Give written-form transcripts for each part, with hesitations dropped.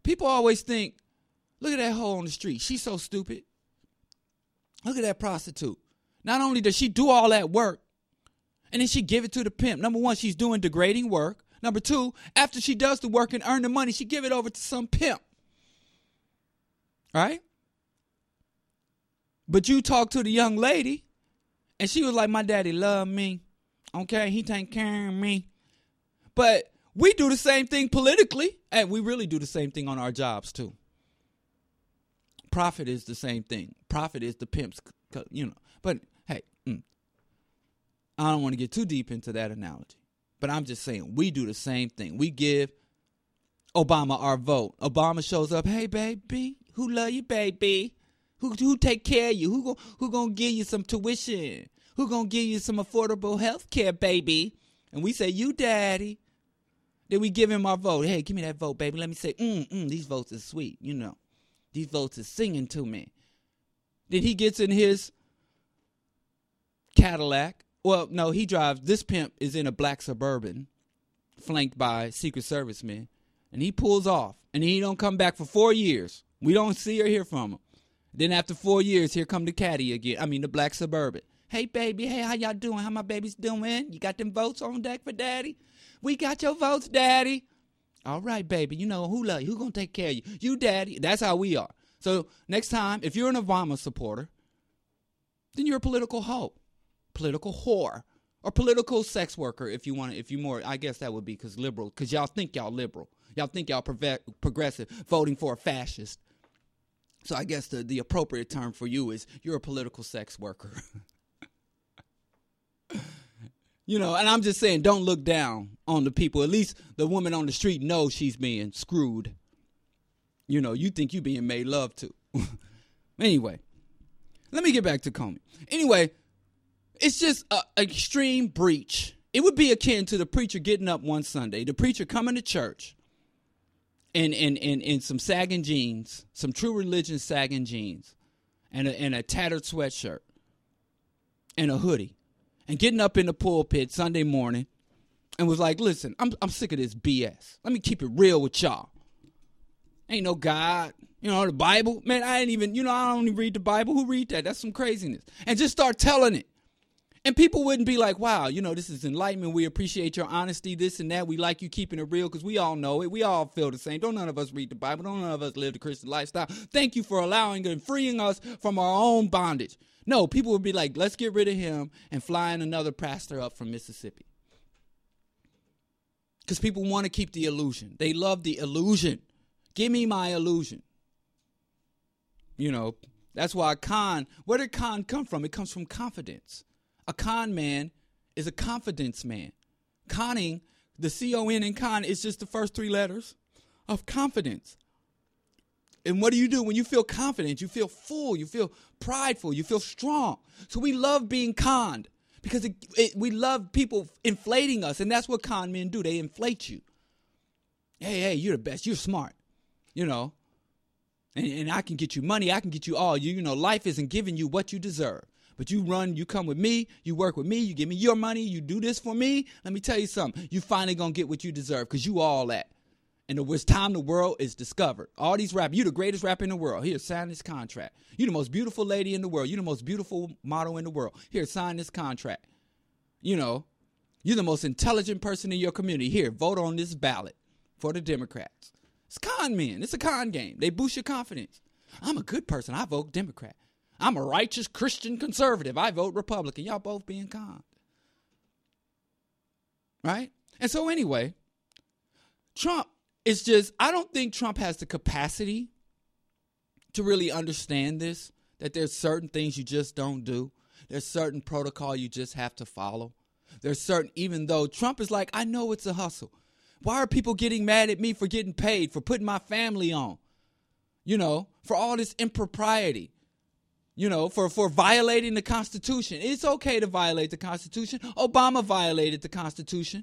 People always think, look at that hoe on the street. She's so stupid. Look at that prostitute. Not only does she do all that work, and then she give it to the pimp. Number one, she's doing degrading work. Number two, after she does the work and earn the money, she give it over to some pimp. Right? But you talk to the young lady, and she was like, my daddy love me. Okay, he take care of me. But we do the same thing politically, and we really do the same thing on our jobs too. Profit is the same thing. Profit is the pimp's, But hey, I don't want to get too deep into that analogy. But I'm just saying, we do the same thing. We give Obama our vote. Obama shows up, hey, baby, who love you, baby? Who take care of you? Who gonna give you some tuition? Who gonna give you some affordable health care, baby? And we say, you, daddy. Then we give him our vote. Hey, give me that vote, baby. Let me say, these votes are sweet, These votes are singing to me. Then he gets in his Cadillac. Well, no, he drives. This pimp is in a black Suburban, flanked by Secret Service men. And he pulls off. And he don't come back for 4 years. We don't see or hear from him. Then after 4 years, here come the caddy again. The black Suburban. Hey, baby. Hey, how y'all doing? How my baby's doing? You got them votes on deck for daddy? We got your votes, daddy. All right, baby. Who love you? Who gonna take care of you? You, daddy. That's how we are. So next time, if you're an Obama supporter, then you're a political hoe, political whore, or political sex worker if you more. I guess that would be because y'all think y'all liberal. Y'all think y'all progressive, voting for a fascist. So I guess the appropriate term for you is you're a political sex worker. And I'm just saying, don't look down on the people. At least the woman on the street knows she's being screwed. You think you being made love to. Anyway, let me get back to Comey. Anyway, it's just an extreme breach. It would be akin to the preacher getting up one Sunday, the preacher coming to church in some sagging jeans, some True Religion sagging jeans, and a tattered sweatshirt and a hoodie. And getting up in the pulpit Sunday morning and was like, listen, I'm sick of this BS. Let me keep it real with y'all. Ain't no God. The Bible. Man, I ain't even, I don't even read the Bible. Who read that? That's some craziness. And just start telling it. And people wouldn't be like, wow, this is enlightenment. We appreciate your honesty, this and that. We like you keeping it real because we all know it. We all feel the same. Don't none of us read the Bible. Don't none of us live the Christian lifestyle. Thank you for allowing and freeing us from our own bondage. No, people would be like, let's get rid of him and flying another pastor up from Mississippi. Because people want to keep the illusion. They love the illusion. Give me my illusion. That's why where did con come from? It comes from confidence. A con man is a confidence man. Conning, the C-O-N in con is just the first three letters of confidence. And what do you do when you feel confident? You feel full. You feel prideful. You feel strong. So we love being conned because we love people inflating us. And that's what con men do. They inflate you. Hey, you're the best. You're smart. And I can get you money. I can get you all. Life isn't giving you what you deserve. But you come with me. You work with me. You give me your money. You do this for me. Let me tell you something. You finally going to get what you deserve because you all that. And it's time the world is discovered. All these rappers, you the greatest rapper in the world. Here, sign this contract. You the most beautiful lady in the world. You the most beautiful model in the world. Here, sign this contract. You're the most intelligent person in your community. Here, vote on this ballot for the Democrats. It's con men. It's a con game. They boost your confidence. I'm a good person. I vote Democrat. I'm a righteous Christian conservative. I vote Republican. Y'all both being conned. Right? And so anyway, Trump. It's just, I don't think Trump has the capacity to really understand this, that there's certain things you just don't do. There's certain protocol you just have to follow. There's certain, even though Trump is like, I know it's a hustle. Why are people getting mad at me for getting paid, for putting my family on? For all this impropriety, for violating the Constitution. It's okay to violate the Constitution. Obama violated the Constitution.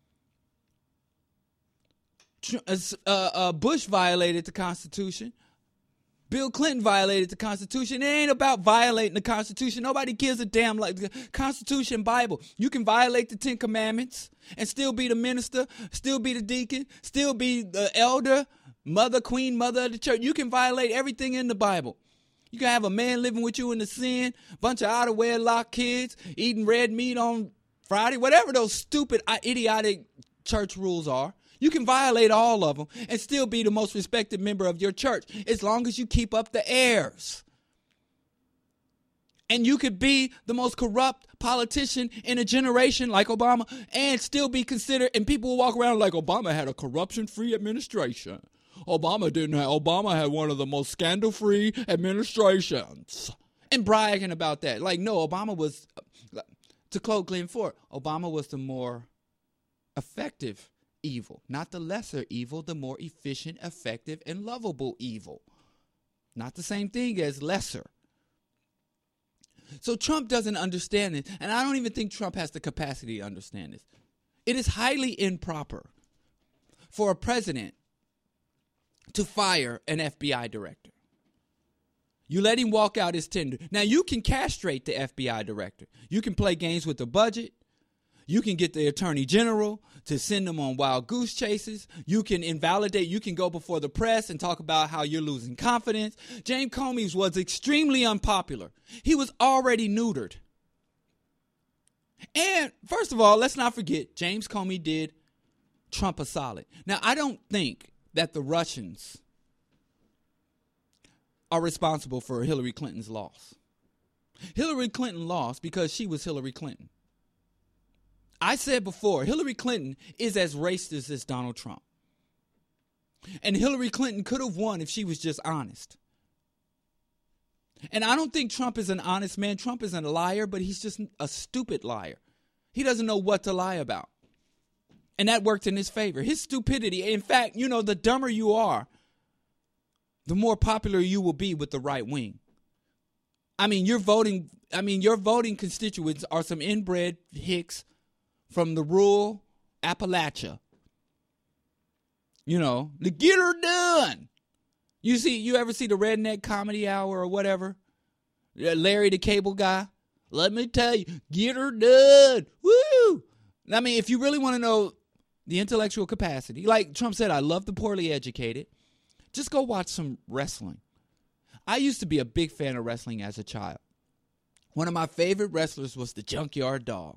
Bush violated the Constitution. Bill Clinton violated the Constitution. It ain't about violating the Constitution. Nobody gives a damn like the Constitution, Bible. You can violate the 10 Commandments and still be the minister, still be the deacon, still be the elder, queen mother of the church. You can violate everything in the Bible. You can have a man living with you in the sin, bunch of out of wedlock kids, eating red meat on Friday, whatever those stupid, idiotic church rules are. You can violate all of them and still be the most respected member of your church as long as you keep up the airs. And you could be the most corrupt politician in a generation like Obama and still be considered, and people will walk around like Obama had a corruption-free administration. Obama had one of the most scandal-free administrations. And bragging about that. Like, no, Obama was, to quote Glenn Ford, Obama was the more effective evil, not the lesser evil, the more efficient, effective, and lovable evil. Not the same thing as lesser. So Trump doesn't understand it, and I don't even think Trump has the capacity to understand this. It is highly improper for a president to fire an FBI director. You let him walk out his tender. Now, you can castrate the FBI director. You can play games with the budget. You can get the attorney general to send them on wild goose chases. You can invalidate. You can go before the press and talk about how you're losing confidence. James Comey was extremely unpopular. He was already neutered. And first of all, let's not forget, James Comey did Trump a solid. Now, I don't think that the Russians are responsible for Hillary Clinton's loss. Hillary Clinton lost because she was Hillary Clinton. I said before, Hillary Clinton is as racist as Donald Trump. And Hillary Clinton could have won if she was just honest. And I don't think Trump is an honest man. Trump isn't a liar, but he's just a stupid liar. He doesn't know what to lie about. And that worked in his favor. His stupidity, in fact, the dumber you are, the more popular you will be with the right wing. Your voting constituents are some inbred hicks from the rural Appalachia. To get her done. You ever see the Redneck Comedy Hour or whatever? Larry the Cable Guy? Let me tell you, get her done. Woo! If you really want to know the intellectual capacity, like Trump said, I love the poorly educated. Just go watch some wrestling. I used to be a big fan of wrestling as a child. One of my favorite wrestlers was the Junkyard Dog.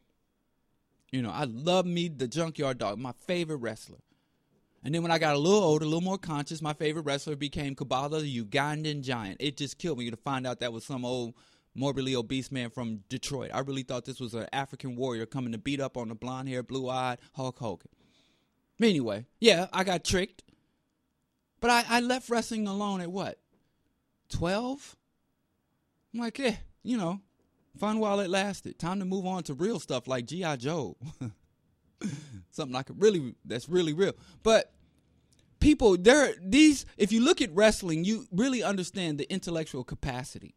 I love the Junkyard Dog, my favorite wrestler. And then when I got a little older, a little more conscious, my favorite wrestler became Kabbalah, the Ugandan Giant. It just killed me to find out that was some old morbidly obese man from Detroit. I really thought this was an African warrior coming to beat up on the blonde-haired, blue-eyed Hulk Hogan. Anyway, yeah, I got tricked. But I left wrestling alone at what? 12? I'm like, fun while it lasted. Time to move on to real stuff like G.I. Joe. Something that's really real. But people, if you look at wrestling, you really understand the intellectual capacity.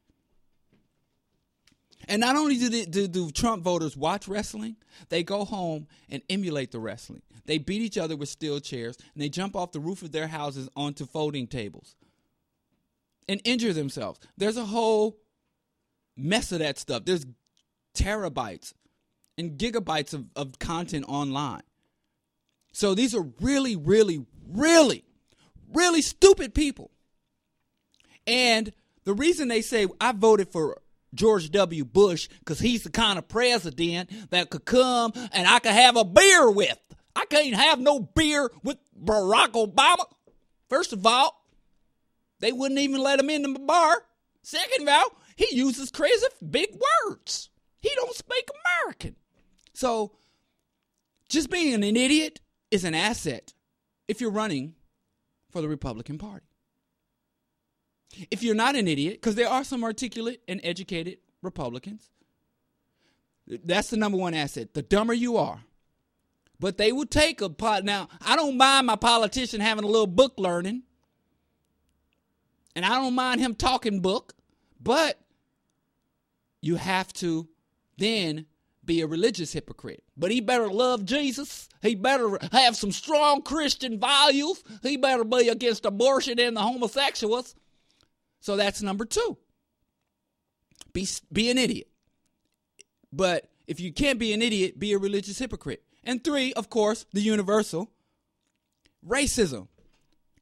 And not only do Trump voters watch wrestling, they go home and emulate the wrestling. They beat each other with steel chairs, and they jump off the roof of their houses onto folding tables and injure themselves. There's a whole mess of that stuff. There's terabytes and gigabytes of content online. So these are really, really, really, really stupid people. And the reason they say I voted for George W. Bush because he's the kind of president that could come and I could have a beer with. I can't have no beer with Barack Obama. First of all, they wouldn't even let him in the bar. Second of all, he uses crazy big words. He don't speak American. So just being an idiot is an asset if you're running for the Republican Party. If you're not an idiot, because there are some articulate and educated Republicans, that's the number one asset. The dumber you are. But they will take a pot. Now, I don't mind my politician having a little book learning. And I don't mind him talking book. But you have to then be a religious hypocrite. But he better love Jesus. He better have some strong Christian values. He better be against abortion and the homosexuals. So that's number two. Be an idiot. But if you can't be an idiot, be a religious hypocrite. And three, of course, the universal racism.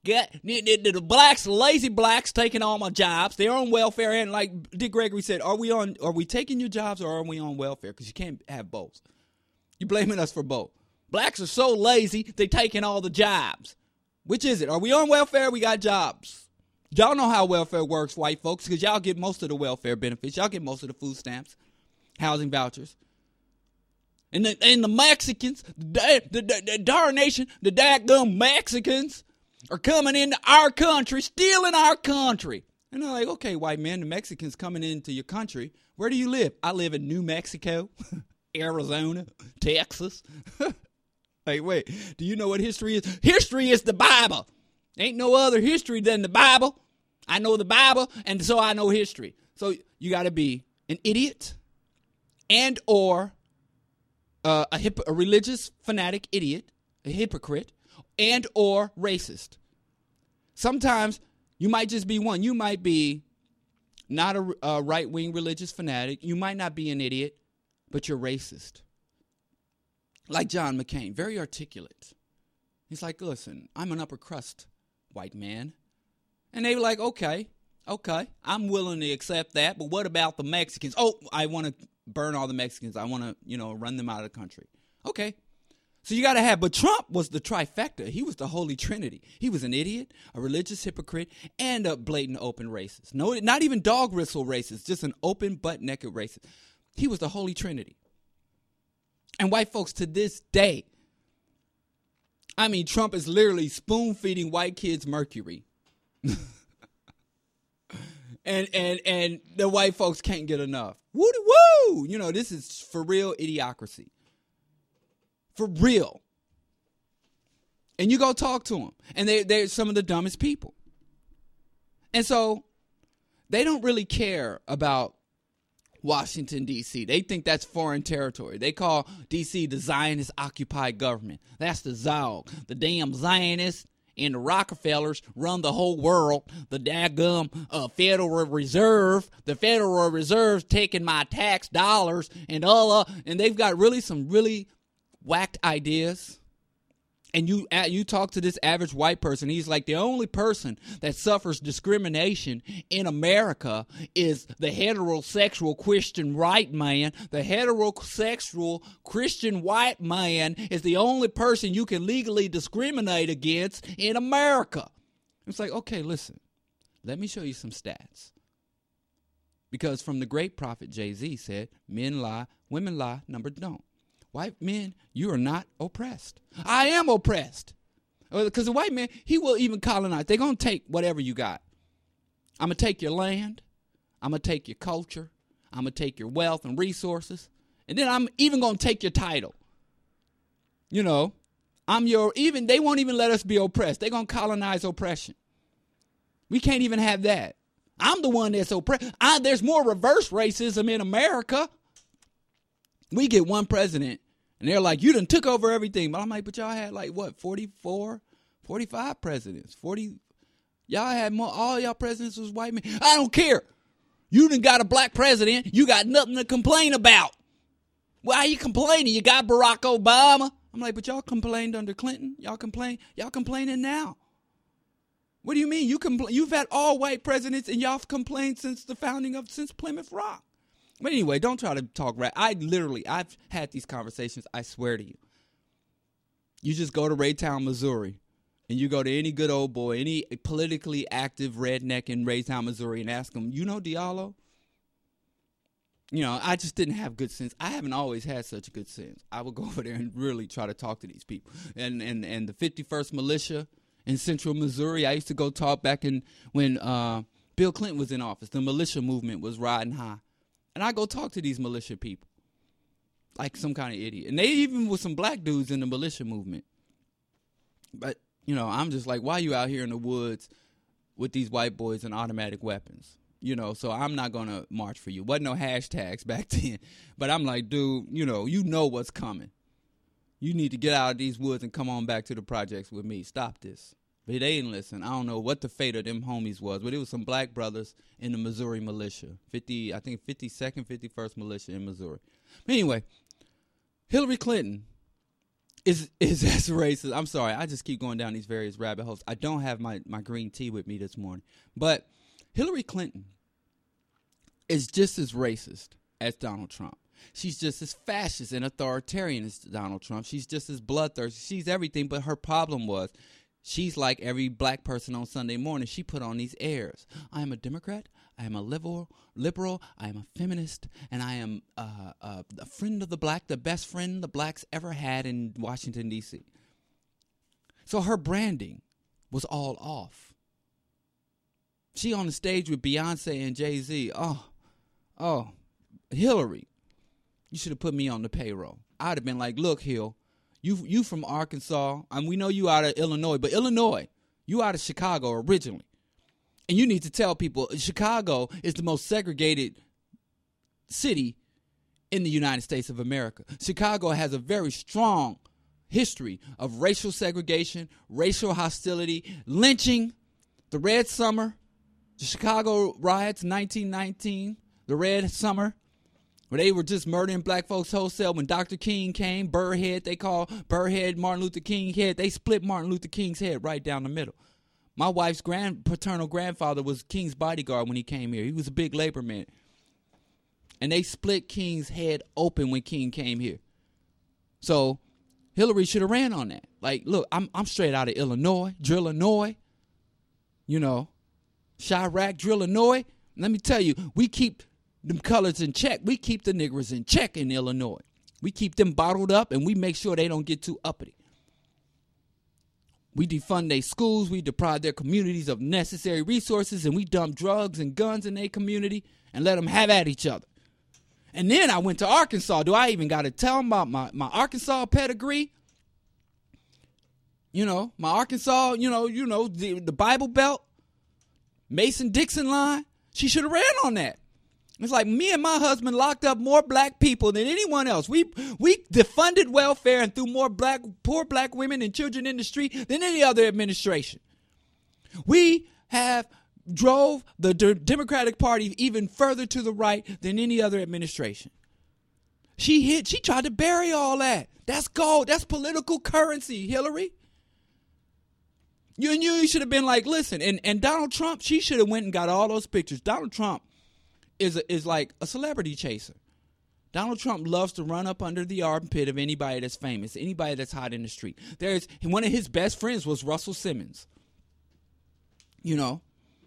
The blacks, lazy blacks, taking all my jobs. They're on welfare, and like Dick Gregory said, are we taking your jobs or are we on welfare? Because you can't have both. You're blaming us for both. Blacks are so lazy, they're taking all the jobs. Which is it? Are we on welfare? We got jobs. Y'all know how welfare works, white folks, because y'all get most of the welfare benefits. Y'all get most of the food stamps, housing vouchers. And the Mexicans, the darnation, the daggum Mexicans are coming into our country, stealing our country. And they're like, okay, white man, the Mexicans coming into your country. Where do you live? I live in New Mexico, Arizona, Texas. Like, wait, do you know what history is? History is the Bible. Ain't no other history than the Bible. I know the Bible, and so I know history. So you got to be an idiot and or a religious fanatic idiot, a hypocrite, and or racist. Sometimes you might just be one. You might be not a right-wing religious fanatic. You might not be an idiot, but you're racist. Like John McCain, very articulate. He's like, listen, I'm an upper crust white man. And they were like, okay, I'm willing to accept that, but what about the Mexicans? Oh, I want to burn all the Mexicans. I want to, run them out of the country. Okay. So you got to have, but Trump was the trifecta. He was the Holy Trinity. He was an idiot, a religious hypocrite, and a blatant open racist. No, not even dog whistle racist, just an open butt-naked racist. He was the Holy Trinity. And white folks to this day, I mean, Trump is literally spoon-feeding white kids mercury. and the white folks can't get enough. Woo! This is for real idiocracy. For real. And you go talk to them. And they're some of the dumbest people. And so they don't really care about Washington, D.C. They think that's foreign territory. They call D.C. the Zionist-occupied government. That's the ZOG. The damn Zionists and the Rockefellers run the whole world. The daggum Federal Reserve. The Federal Reserve's taking my tax dollars and and they've got some really whacked ideas. And you talk to this average white person, he's like, the only person that suffers discrimination in America is the heterosexual Christian white man. The heterosexual Christian white man is the only person you can legally discriminate against in America. It's like, okay, listen, let me show you some stats. Because from the great prophet Jay-Z said, men lie, women lie, numbers don't. White men, you are not oppressed. I am oppressed. Because the white man, he will even colonize. They're going to take whatever you got. I'm going to take your land. I'm going to take your culture. I'm going to take your wealth and resources. And then I'm even going to take your title. They won't even let us be oppressed. They're going to colonize oppression. We can't even have that. I'm the one that's oppressed. There's more reverse racism in America. We get one president, and they're like, you done took over everything. But I'm like, but y'all had 44, 45 presidents. Y'all had more, all y'all presidents was white men. I don't care. You done got a black president. You got nothing to complain about. Why are you complaining? You got Barack Obama. I'm like, but y'all complained under Clinton. Y'all complaining now. What do you mean? You've had all white presidents, and y'all complained since Plymouth Rock. But anyway, don't try to talk right. I've had these conversations, I swear to you. You just go to Raytown, Missouri, and you go to any good old boy, any politically active redneck in Raytown, Missouri, and ask them, Diallo? I just didn't have good sense. I haven't always had such good sense. I would go over there and really try to talk to these people. And the 51st Militia in Central Missouri, I used to go talk back when Bill Clinton was in office. The militia movement was riding high. And I go talk to these militia people like some kind of idiot. And they even with some black dudes in the militia movement. But, I'm just like, why are you out here in the woods with these white boys and automatic weapons? So I'm not going to march for you. Wasn't no hashtags back then. But I'm like, dude, you know what's coming. You need to get out of these woods and come on back to the projects with me. Stop this. But they didn't listen. I don't know what the fate of them homies was, but it was some black brothers in the Missouri militia. 52nd, 51st militia in Missouri. But anyway, Hillary Clinton is as racist. I'm sorry. I just keep going down these various rabbit holes. I don't have my green tea with me this morning. But Hillary Clinton is just as racist as Donald Trump. She's just as fascist and authoritarian as Donald Trump. She's just as bloodthirsty. She's everything. But her problem was she's like every black person on Sunday morning. She put on these airs. I am a Democrat. I am a liberal. I am a feminist. And I am a friend of the black, the best friend the blacks ever had in Washington, D.C. So her branding was all off. She on the stage with Beyonce and Jay-Z. Oh, Hillary, you should have put me on the payroll. I'd have been like, look, Hill, you from Arkansas, and we know you out of Illinois, but Illinois, you out of Chicago originally. And you need to tell people Chicago is the most segregated city in the United States of America. Chicago has a very strong history of racial segregation, racial hostility, lynching, the Red Summer, the Chicago riots, 1919, the Red Summer, where they were just murdering black folks wholesale. When Dr. King came, Burrhead, they call Burrhead Martin Luther King head. They split Martin Luther King's head right down the middle. My wife's paternal grandfather was King's bodyguard when he came here. He was a big labor man. And they split King's head open when King came here. So Hillary should have ran on that. Like, look, I'm straight out of Illinois, Drillinois, Chirac, Drillinois. Let me tell you, we keep them colors in check. We keep the niggers in check in Illinois. We keep them bottled up, and we make sure they don't get too uppity. We defund their schools, we deprive their communities of necessary resources, and we dump drugs and guns in their community and let them have at each other. And then I went to Arkansas. Do I even got to tell them about my Arkansas pedigree? My Arkansas, the Bible Belt, Mason-Dixon line. She should have ran on that. It's like me and my husband locked up more black people than anyone else. We defunded welfare and threw more poor black women and children in the street than any other administration. We have drove the Democratic Party even further to the right than any other administration. She tried to bury all that. That's gold. That's political currency, Hillary. You should have been like, listen, and Donald Trump, she should have went and got all those pictures. Donald Trump is like a celebrity chaser. Donald Trump loves to run up under the armpit of anybody that's famous, anybody that's hot in the street. One of his best friends was Russell Simmons. And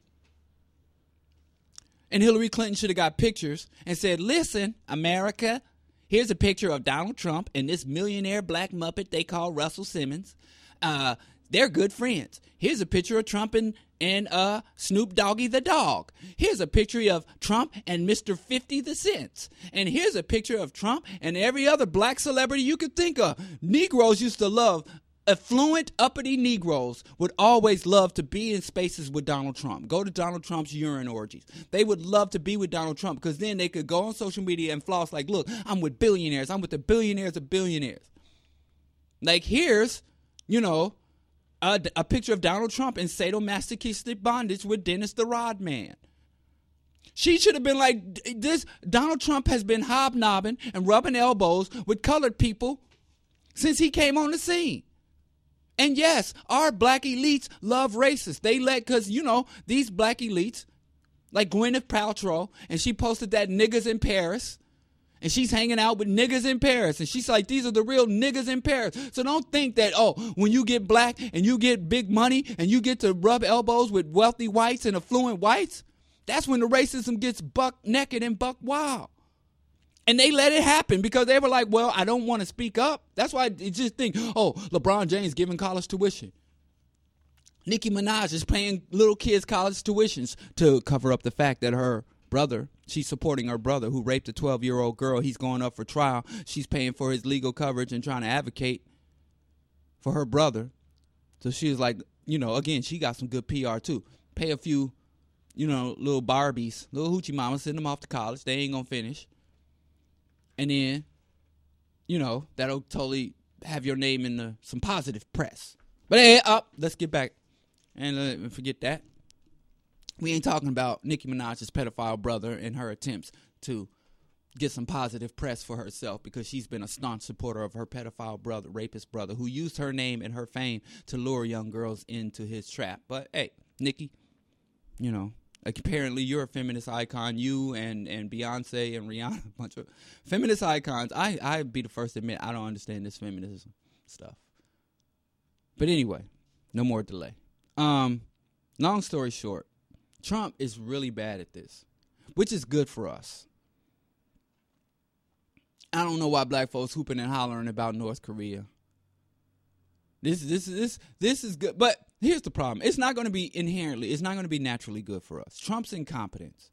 Hillary Clinton should have got pictures and said, listen, America, here's a picture of Donald Trump and this millionaire black muppet they call Russell Simmons. They're good friends. Here's a picture of Trump and Snoop Doggy the dog. Here's a picture of Trump and Mr. 50 the Cents. And here's a picture of Trump and every other black celebrity you could think of. Negroes used to love, affluent, uppity Negroes would always love to be in spaces with Donald Trump. Go to Donald Trump's urine orgies. They would love to be with Donald Trump because then they could go on social media and floss like, look, I'm with billionaires. I'm with the billionaires of billionaires. Like here's, a picture of Donald Trump in sadomasochistic bondage with Dennis the Rodman. She should have been like, this. Donald Trump has been hobnobbing and rubbing elbows with colored people since he came on the scene. And yes, our black elites love racists. Because, these black elites, like Gwyneth Paltrow, and she posted that niggas in Paris. And she's hanging out with niggas in Paris. And she's like, these are the real niggas in Paris. So don't think that, when you get black and you get big money and you get to rub elbows with wealthy whites and affluent whites, that's when the racism gets buck naked and buck wild. And they let it happen because they were like, well, I don't want to speak up. That's why you just think, LeBron James giving college tuition. Nicki Minaj is paying little kids college tuitions to cover up the fact that her brother, she's supporting her brother who raped a 12-year-old girl. He's going up for trial. She's paying for his legal coverage and trying to advocate for her brother. So she was like, again, she got some good PR too. Pay a few, little Barbies, little hoochie mamas, send them off to college. They ain't going to finish. And then, that'll totally have your name in some positive press. But hey, let's get back and forget that. We ain't talking about Nicki Minaj's pedophile brother and her attempts to, get some positive press for herself because she's been a staunch supporter of her pedophile brother, rapist brother, who used her name and her fame to lure young girls into his trap. But hey, Nikki, you know, apparently you're a feminist icon. You and Beyonce and Rihanna, a bunch of feminist icons. I'd be the first to admit I don't understand this feminism stuff. But anyway, no more delay. Long story short, Trump is really bad at this, which is good for us. I don't know why black folks hooping and hollering about North Korea. This is good, but here's the problem. It's not going to be naturally good for us. Trump's incompetence.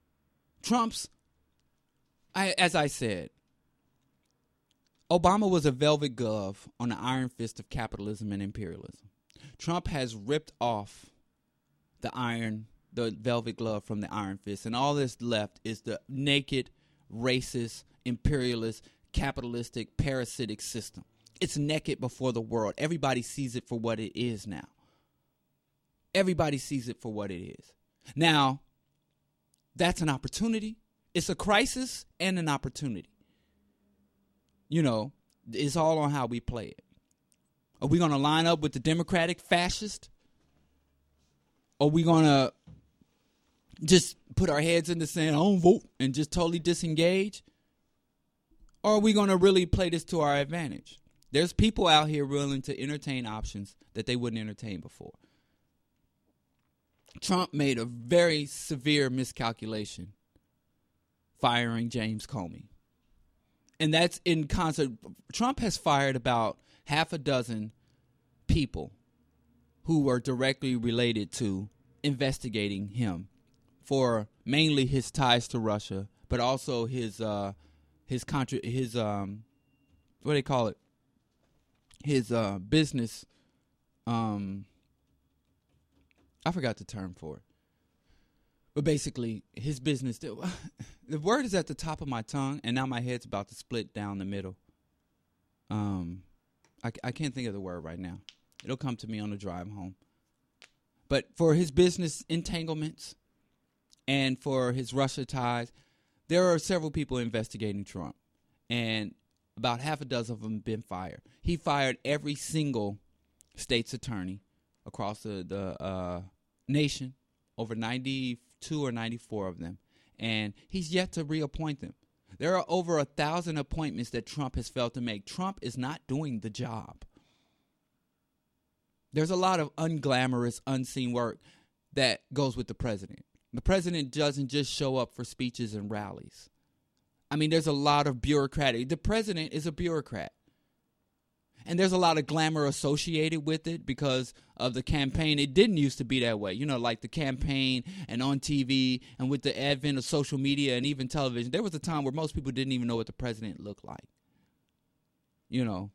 As I said, Obama was a velvet glove on the iron fist of capitalism and imperialism. Trump has ripped off the velvet glove from the iron fist, and all that's left is the naked, racist, imperialist, capitalistic, parasitic system. It's naked before the world. Everybody sees it for what it is now. Everybody sees it for what it is. Now, that's an opportunity. It's a crisis and an opportunity. You know, it's all on how we play it. Are we going to line up with the Democratic fascist? Are we going to just put our heads in the sand, I don't vote, and just totally disengage? Or are we going to really play this to our advantage? There's people out here willing to entertain options that they wouldn't entertain before. Trump made a very severe miscalculation firing James Comey. And that's in concert. Trump has fired about half a dozen people who were directly related to investigating him for mainly his ties to Russia, but also his business, I forgot the term for it. But basically, his business, the word is at the top of my tongue, and now my head's about to split down the middle. I can't think of the word right now. It'll come to me on the drive home. But for his business entanglements and for his Russia ties, there are several people investigating Trump. And about half a dozen of them have been fired. He fired every single state's attorney across the nation, over 92 or 94 of them. And he's yet to reappoint them. There are over 1,000 appointments that Trump has failed to make. Trump is not doing the job. There's a lot of unglamorous, unseen work that goes with the president. The president doesn't just show up for speeches and rallies. I mean, there's a lot of bureaucratic. The president is a bureaucrat. And there's a lot of glamour associated with it because of the campaign. It didn't used to be that way. You know, like the campaign and on TV and with the advent of social media and even television. There was a time where most people didn't even know what the president looked like. You know.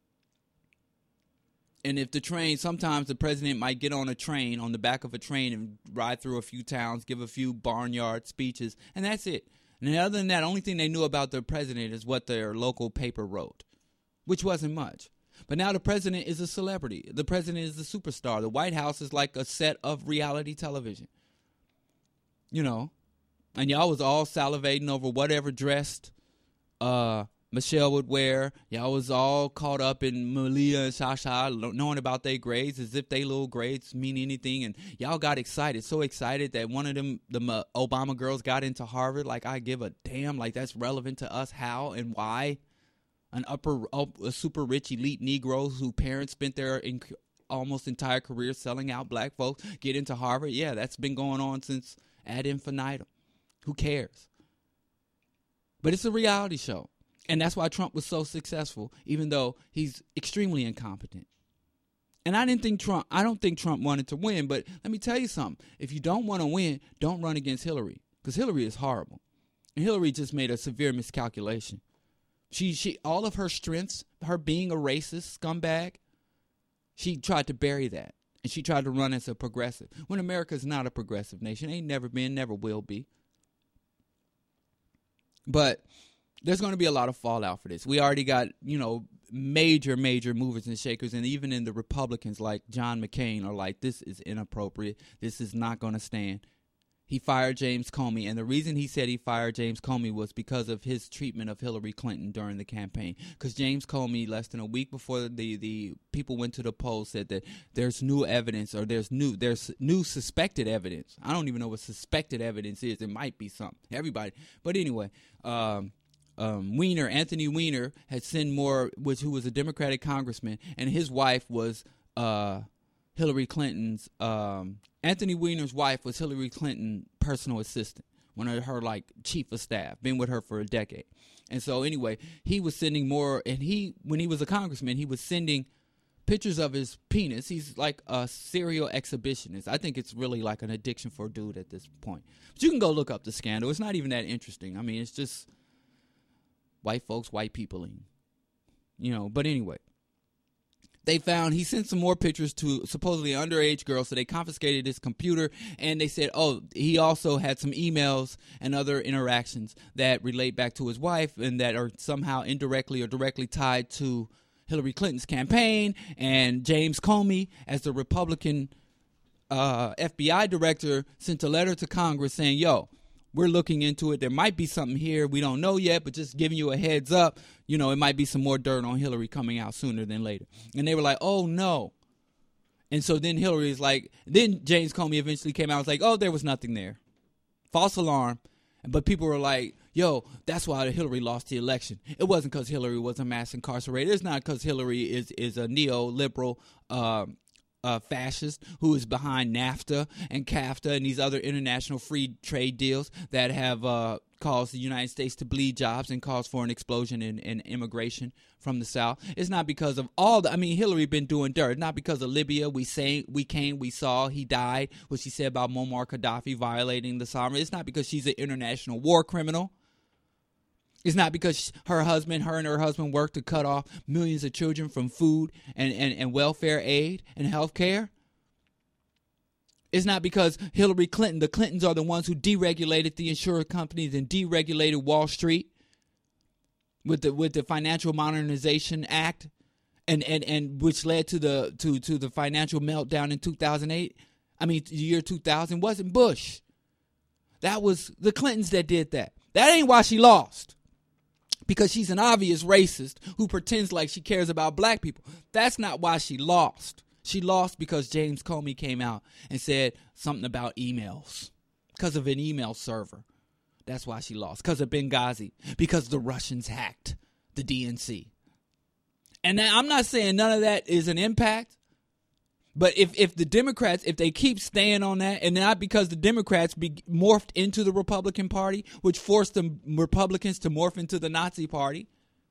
And if the train, sometimes the president might get on the back of a train and ride through a few towns, give a few barnyard speeches, and that's it. And other than that, the only thing they knew about the president is what their local paper wrote, which wasn't much. But now the president is a celebrity. The president is a superstar. The White House is like a set of reality television. You know, and y'all was all salivating over whatever dressed Michelle would wear. Y'all was all caught up in Malia and Sasha knowing about their grades as if they little grades mean anything. And y'all got excited, so excited that one of them, the Obama girls, got into Harvard. Like, I give a damn. Like, that's relevant to us. How and why? A super rich elite Negroes whose parents spent their almost entire career selling out black folks get into Harvard. Yeah, that's been going on since ad infinitum. Who cares? But it's a reality show. And that's why Trump was so successful, even though he's extremely incompetent. And I don't think Trump wanted to win, but let me tell you something. If you don't want to win, don't run against Hillary, because Hillary is horrible. And Hillary just made a severe miscalculation. She all of her strengths, her being a racist scumbag, she tried to bury that. And she tried to run as a progressive, when America is not a progressive nation. Ain't never been, never will be. But there's going to be a lot of fallout for this. We already got, major movers and shakers, and even in the Republicans like John McCain are like, this is inappropriate. This is not going to stand. he fired James Comey. And the reason he said he fired James Comey was because of his treatment of Hillary Clinton during the campaign. Because James Comey, less than a week before the people went to the polls, said that there's new evidence, or there's new suspected evidence. I don't even know what suspected evidence is. It might be something. Everybody. But anyway, Anthony Weiner, had sent more, who was a Democratic congressman, and his wife was Hillary Clinton's. Anthony Weiner's wife was Hillary Clinton's personal assistant, one of her chief of staff, been with her for a decade. And so anyway, he was sending more, and when he was a congressman, he was sending pictures of his penis. He's like a serial exhibitionist. I think it's really like an addiction for a dude at this point. But you can go look up the scandal. It's not even that interesting. I mean, it's just white folks, white peopling, but anyway. They found he sent some more pictures to supposedly underage girls, so they confiscated his computer, and they said, he also had some emails and other interactions that relate back to his wife and that are somehow indirectly or directly tied to Hillary Clinton's campaign. And James Comey, as the Republican FBI director, sent a letter to Congress saying, we're looking into it. There might be something here. We don't know yet, but just giving you a heads up. It might be some more dirt on Hillary coming out sooner than later. And they were like, oh, no. And so then then James Comey eventually came out and was like, there was nothing there. False alarm. But people were like, that's why Hillary lost the election. It wasn't because Hillary was a mass incarcerator. It's not because Hillary is a neoliberal fascist who is behind NAFTA and CAFTA and these other international free trade deals that have caused the United States to bleed jobs and caused for an explosion in immigration from the South. It's not because of Hillary been doing dirt. Not because of Libya. We saw, he died. What she said about Muammar Gaddafi violating the sovereignty. It's not because she's an international war criminal. It's not because her and her husband worked to cut off millions of children from food and welfare aid and health care. It's not because Hillary Clinton, the Clintons are the ones who deregulated the insurance companies and deregulated Wall Street with the Financial Modernization Act and which led to the financial meltdown in 2008. The year 2000 wasn't Bush. That was the Clintons that did that. That ain't why she lost. Because she's an obvious racist who pretends like she cares about black people. That's not why she lost. She lost because James Comey came out and said something about emails. Because of an email server. That's why she lost. Because of Benghazi. Because the Russians hacked the DNC. And now, I'm not saying none of that is an impact. But if the Democrats, if they keep staying on that, and not because the Democrats morphed into the Republican Party, which forced the Republicans to morph into the Nazi Party.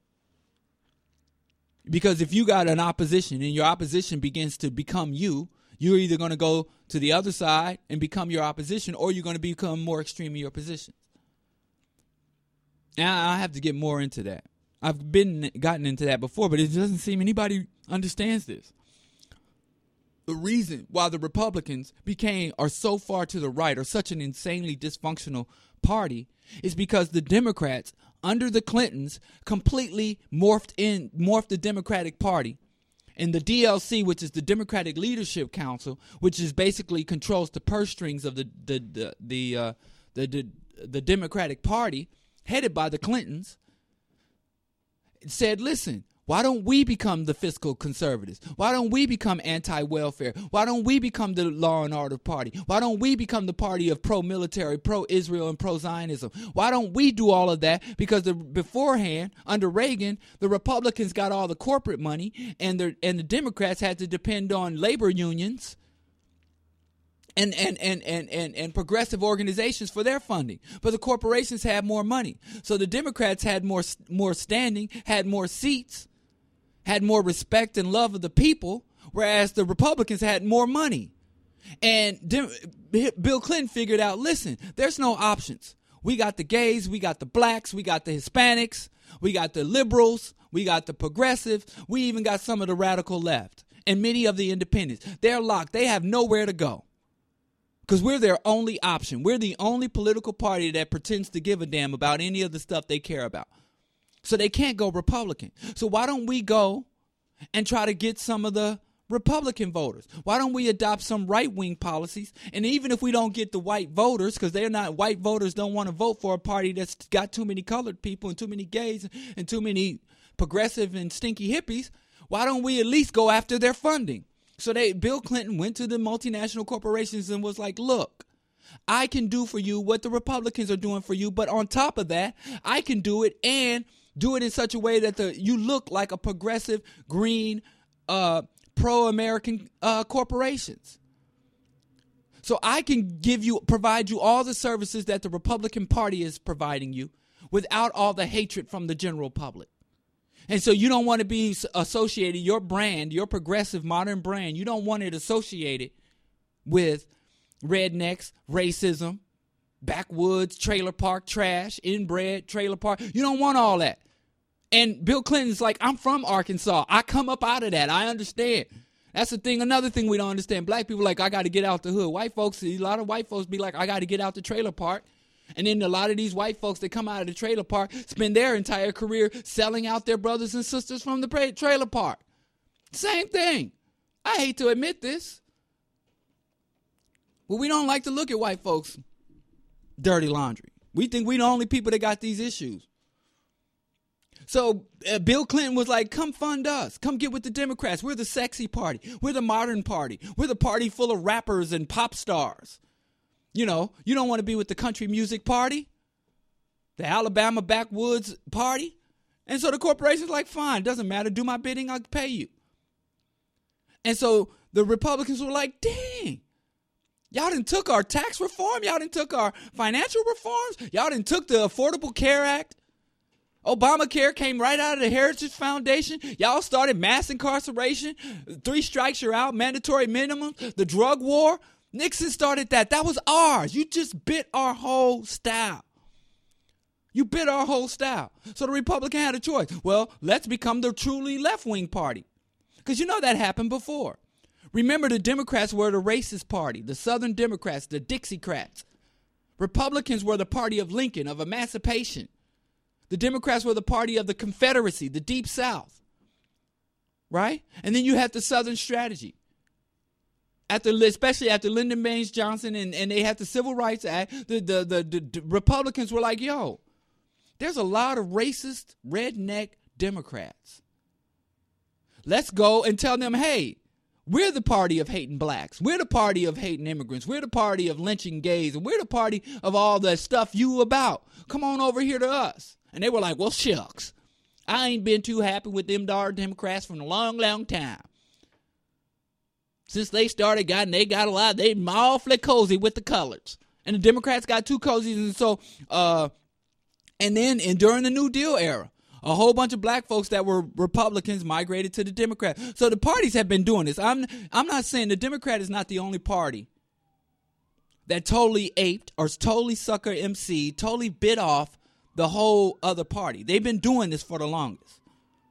Because if you got an opposition and your opposition begins to become you're either going to go to the other side and become your opposition, or you're going to become more extreme in your positions. Now, I have to get more into that. I've gotten into that before, but it doesn't seem anybody understands this. The reason why the Republicans are so far to the right, or such an insanely dysfunctional party, is because the Democrats under the Clintons completely morphed the Democratic Party. And the DLC, which is the Democratic Leadership Council, which is basically controls the purse strings of the Democratic Party, headed by the Clintons, said, listen, why don't we become the fiscal conservatives? Why don't we become anti-welfare? Why don't we become the law and order party? Why don't we become the party of pro-military, pro-Israel, and pro-Zionism? Why don't we do all of that? Because beforehand, under Reagan, the Republicans got all the corporate money, and the Democrats had to depend on labor unions and progressive organizations for their funding. But the corporations had more money. So the Democrats had more standing, had more seats, had more respect and love of the people, whereas the Republicans had more money. And Bill Clinton figured out, listen, there's no options. We got the gays, we got the blacks, we got the Hispanics, we got the liberals, we got the progressives, we even got some of the radical left, and many of the independents. They're locked. They have nowhere to go. Because we're their only option. We're the only political party that pretends to give a damn about any of the stuff they care about. So they can't go Republican. So why don't we go and try to get some of the Republican voters? Why don't we adopt some right-wing policies? And even if we don't get the white voters, because white voters don't want to vote for a party that's got too many colored people and too many gays and too many progressive and stinky hippies, why don't we at least go after their funding? So Bill Clinton went to the multinational corporations and was like, look, I can do for you what the Republicans are doing for you, but on top of that, I can do it and do it in such a way that you look like a progressive, green, pro-American corporations. So I can provide you all the services that the Republican Party is providing you without all the hatred from the general public. And so you don't want to be associated, your brand, your progressive modern brand, you don't want it associated with rednecks, racism, backwoods, trailer park trash, inbred trailer park. You don't want all that. And Bill Clinton's like, I'm from Arkansas. I come up out of that. I understand. That's the thing. Another thing we don't understand. Black people are like, I got to get out the hood. White folks, a lot of white folks be like, I got to get out the trailer park. And then a lot of these white folks that come out of the trailer park spend their entire career selling out their brothers and sisters from the trailer park. Same thing. I hate to admit this. But we don't like to look at white folks' dirty laundry. We think we the only people that got these issues. So Bill Clinton was like, come fund us. Come get with the Democrats. We're the sexy party. We're the modern party. We're the party full of rappers and pop stars. You know, you don't want to be with the country music party, the Alabama backwoods party. And so the corporation's like, fine, doesn't matter. Do my bidding, I'll pay you. And so the Republicans were like, dang, y'all done took our tax reform. Y'all done took our financial reforms. Y'all done took the Affordable Care Act. Obamacare came right out of the Heritage Foundation. Y'all started mass incarceration. 3 strikes, you're out. Mandatory minimums. The drug war. Nixon started that. That was ours. You just bit our whole style. You bit our whole style. So the Republican had a choice. Well, let's become the truly left-wing party. Because you know that happened before. Remember, the Democrats were the racist party. The Southern Democrats, the Dixiecrats. Republicans were the party of Lincoln, of emancipation. The Democrats were the party of the Confederacy, the Deep South. Right? And then you have the Southern strategy. Especially after Lyndon Baines Johnson and they had the Civil Rights Act, the Republicans were like, yo, there's a lot of racist, redneck Democrats. Let's go and tell them, hey, we're the party of hating blacks. We're the party of hating immigrants. We're the party of lynching gays. And we're the party of all the stuff you about. Come on over here to us. And they were like, well, shucks. I ain't been too happy with them darn Democrats for a long, long time. Since they started, they got a lot. They awfully cozy with the colors, and the Democrats got too cozy. And so, and during the New Deal era, a whole bunch of black folks that were Republicans migrated to the Democrats. So the parties have been doing this. I'm not saying the Democrat is not the only party that totally aped or totally sucker MC, totally bit off the whole other party. They've been doing this for the longest.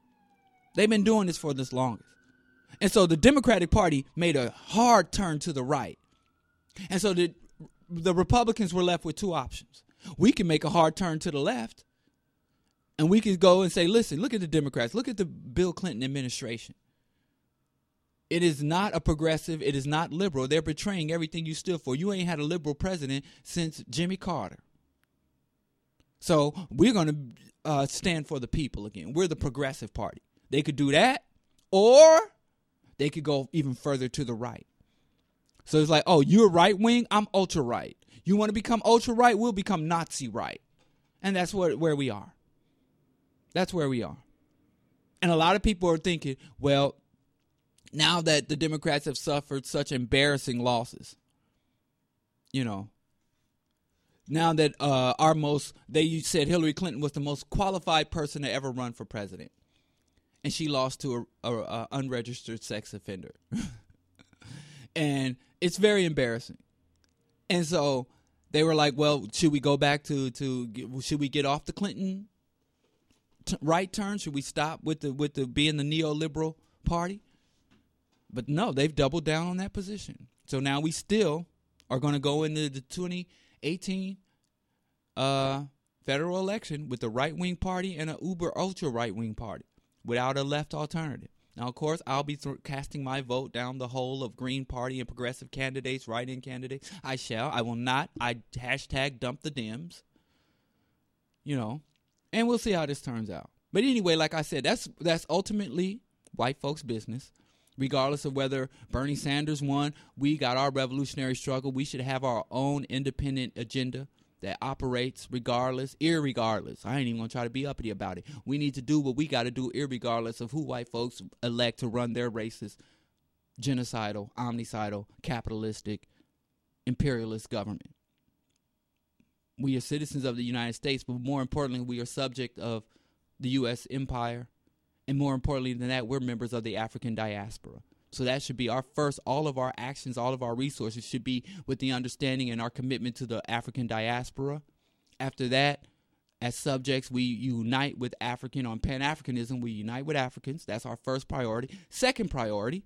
And so the Democratic Party made a hard turn to the right. And so the Republicans were left with 2 options. We can make a hard turn to the left, and we could go and say, listen, look at the Democrats. Look at the Bill Clinton administration. It is not a progressive. It is not liberal. They're betraying everything you stood for. You ain't had a liberal president since Jimmy Carter. So we're going to stand for the people again. We're the progressive party. They could do that, or they could go even further to the right. So it's like, oh, you're right wing, I'm ultra right. You want to become ultra right, we'll become Nazi right. And that's where we are. That's where we are. And a lot of people are thinking, well, now that the Democrats have suffered such embarrassing losses, you know, now that they said Hillary Clinton was the most qualified person to ever run for president. And she lost to a unregistered sex offender. And it's very embarrassing. And so they were like, well, should we go back should we get off the Clinton right turn? Should we stop with the being the neoliberal party? But no, they've doubled down on that position. So now we still are going to go into the 2018 federal election with the right-wing party and an uber ultra right-wing party, without a left alternative. Now, of course, I'll be casting my vote down the whole of Green Party and progressive candidates, write-in candidates. I shall. I will not. I hashtag dump the Dems. You know, and we'll see how this turns out. But anyway, like I said, that's ultimately white folks' business. Regardless of whether Bernie Sanders won, we got our revolutionary struggle. We should have our own independent agenda that operates irregardless. I ain't even going to try to be uppity about it. We need to do what we got to do irregardless of who white folks elect to run their racist, genocidal, omnicidal, capitalistic, imperialist government. We are citizens of the United States, but more importantly, we are subject of the U.S. empire. And more importantly than that, we're members of the African diaspora. So that should be our first, all of our actions, all of our resources should be with the understanding and our commitment to the African diaspora. After that, as subjects, we unite with African on Pan-Africanism. We unite with Africans. That's our first priority. Second priority,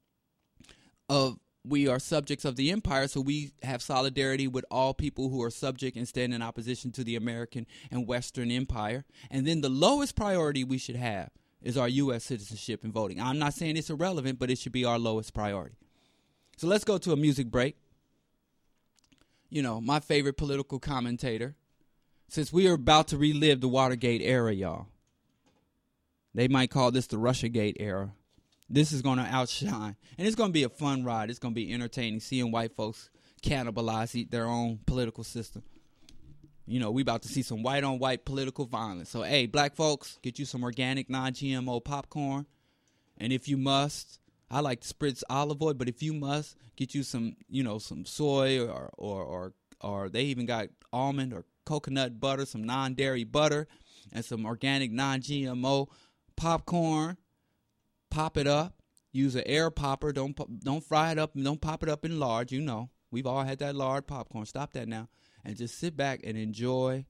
we are subjects of the empire, so we have solidarity with all people who are subject and stand in opposition to the American and Western empire. And then the lowest priority we should have is our U.S. citizenship and voting. I'm not saying it's irrelevant, but it should be our lowest priority. So let's go to a music break. You know, my favorite political commentator, since we are about to relive the Watergate era, y'all. They might call this the Russiagate era. This is going to outshine. And it's going to be a fun ride. It's going to be entertaining, seeing white folks cannibalize their own political system. You know, we about to see some white-on-white political violence. So, hey, black folks, get you some organic, non-GMO popcorn. And if you must, I like to spritz olive oil, but if you must, get you some, you know, some soy or they even got almond or coconut butter, some non-dairy butter, and some organic, non-GMO popcorn. Pop it up. Use an air popper. Don't fry it up. Don't pop it up in lard. You know, we've all had that lard popcorn. Stop that now. And just sit back and enjoy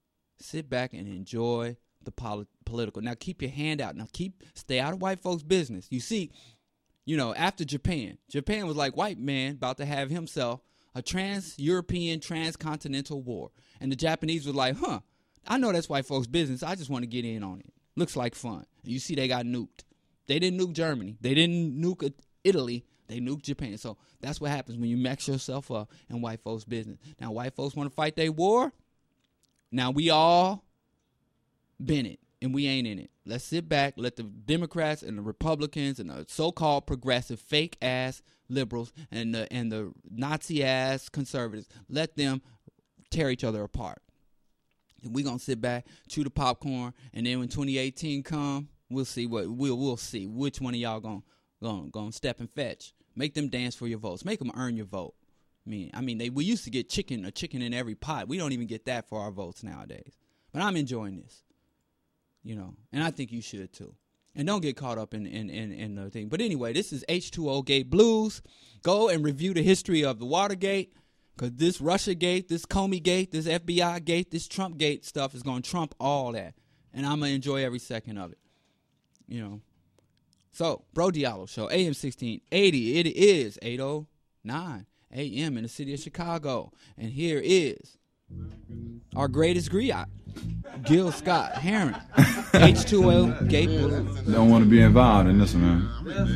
the political. Now, keep your hand out. Now, stay out of white folks' business. You see, you know, after Japan was like white man about to have himself a trans-European, transcontinental war. And the Japanese was like, I know that's white folks' business. I just want to get in on it. Looks like fun. And you see they got nuked. They didn't nuke Germany. They didn't nuke Italy. They nuked Japan. So that's what happens when you mix yourself up in white folks' business. Now, white folks want to fight their war. Now, we all been it, and we ain't in it. Let's sit back, let the Democrats and the Republicans and the so-called progressive fake-ass liberals and the Nazi-ass conservatives, let them tear each other apart. And we're going to sit back, chew the popcorn, and then when 2018 come, we'll see we'll see which one of y'all gonna step and fetch. Make them dance for your votes. Make them earn your vote. I mean, we used to get a chicken in every pot. We don't even get that for our votes nowadays. But I'm enjoying this, you know, and I think you should too. And don't get caught up in the thing. But anyway, this is H2O Gate Blues. Go and review the history of the Watergate, because this Russiagate, this Comey Gate, this FBI Gate, this Trump Gate stuff is going to trump all that. And I'm going to enjoy every second of it, you know. So, Bro Diallo Show, AM 1680. It is 8:09 a.m. in the city of Chicago. And here is our greatest griot, Gil Scott Heron, H2O Gate Blues. Don't want to be involved in this one, man.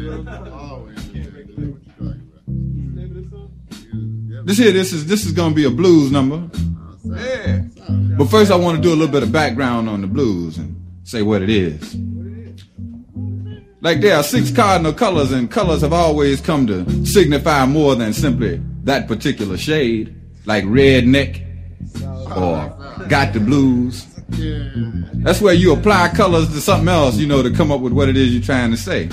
This is going to be a blues number. Yeah. But first I want to do a little bit of background on the blues and say what it is. Like, there are 6 cardinal colors, and colors have always come to signify more than simply that particular shade, like redneck or got the blues. That's where you apply colors to something else, you know, to come up with what it is you're trying to say.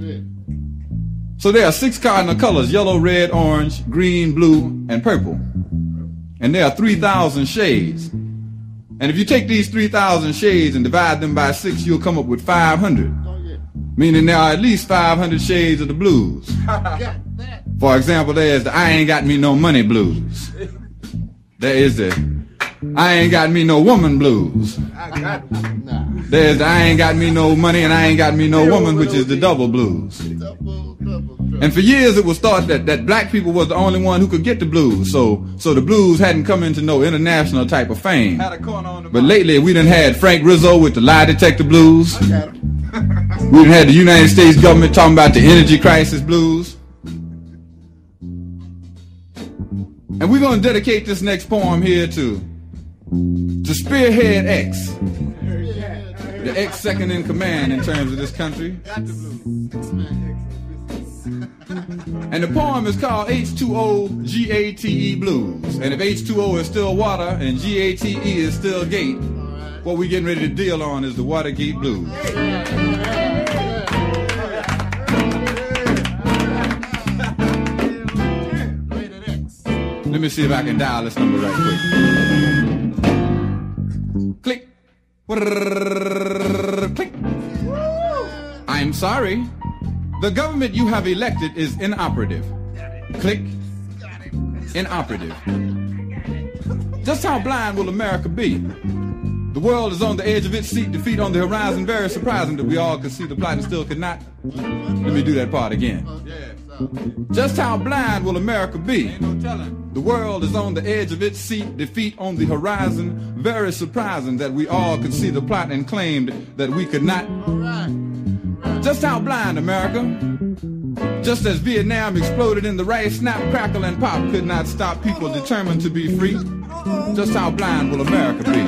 So there are 6 cardinal colors: yellow, red, orange, green, blue, and purple. And there are 3,000 shades. And if you take these 3,000 shades and divide them by 6, you'll come up with 500. Meaning there are at least 500 shades of the blues. For example, there's the I ain't got me no money blues. There is the I ain't got me no woman blues. There's the I ain't got me no money and I ain't got me no woman, which is the double blues. And for years it was thought that black people was the only one who could get the blues. So the blues hadn't come into no international type of fame. But lately we done had Frank Rizzo with the lie detector blues. We had the United States government talking about the energy crisis blues. And we're going to dedicate this next poem here to Spearhead X, the X second in command in terms of this country. And the poem is called H2O GATE Blues. And if H2O is still water and GATE is still gate, what we're getting ready to deal on is the Watergate Blues. Let me see if I can dial this number right quick. Click. Click. I'm sorry. The government you have elected is inoperative. Click. Inoperative. Just how blind will America be? The world is on the edge of its seat, defeat on the horizon. Very surprising that we all could see the plot and still could not. Let me do that part again. Just how blind will America be? The world is on the edge of its seat, defeat on the horizon. Very surprising that we all could see the plot and claimed that we could not. Just how blind, America? Just as Vietnam exploded in the rice, snap, crackle, and pop could not stop people determined to be free. Just how blind will America be?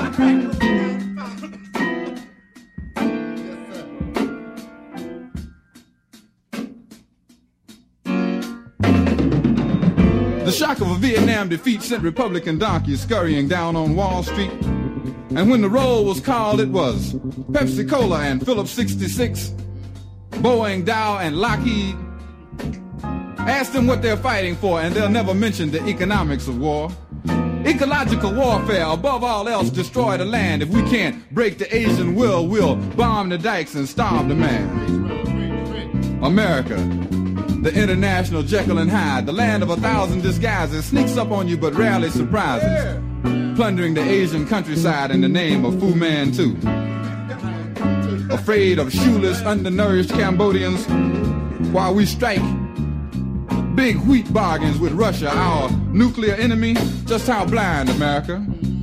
The shock of a Vietnam defeat sent Republican donkeys scurrying down on Wall Street. And when the roll was called, it was Pepsi Cola and Phillips 66, Boeing, Dow, and Lockheed. Ask them what they're fighting for, and they'll never mention the economics of war. Ecological warfare, above all else, destroy the land. If we can't break the Asian will, we'll bomb the dikes and starve the man. America, the international Jekyll and Hyde, the land of 1,000 disguises, sneaks up on you but rarely surprises, plundering the Asian countryside in the name of Fu Manchu. Afraid of shoeless, undernourished Cambodians, while we strike big wheat bargains with Russia, our nuclear enemy. Just how blind, America?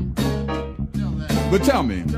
But tell me,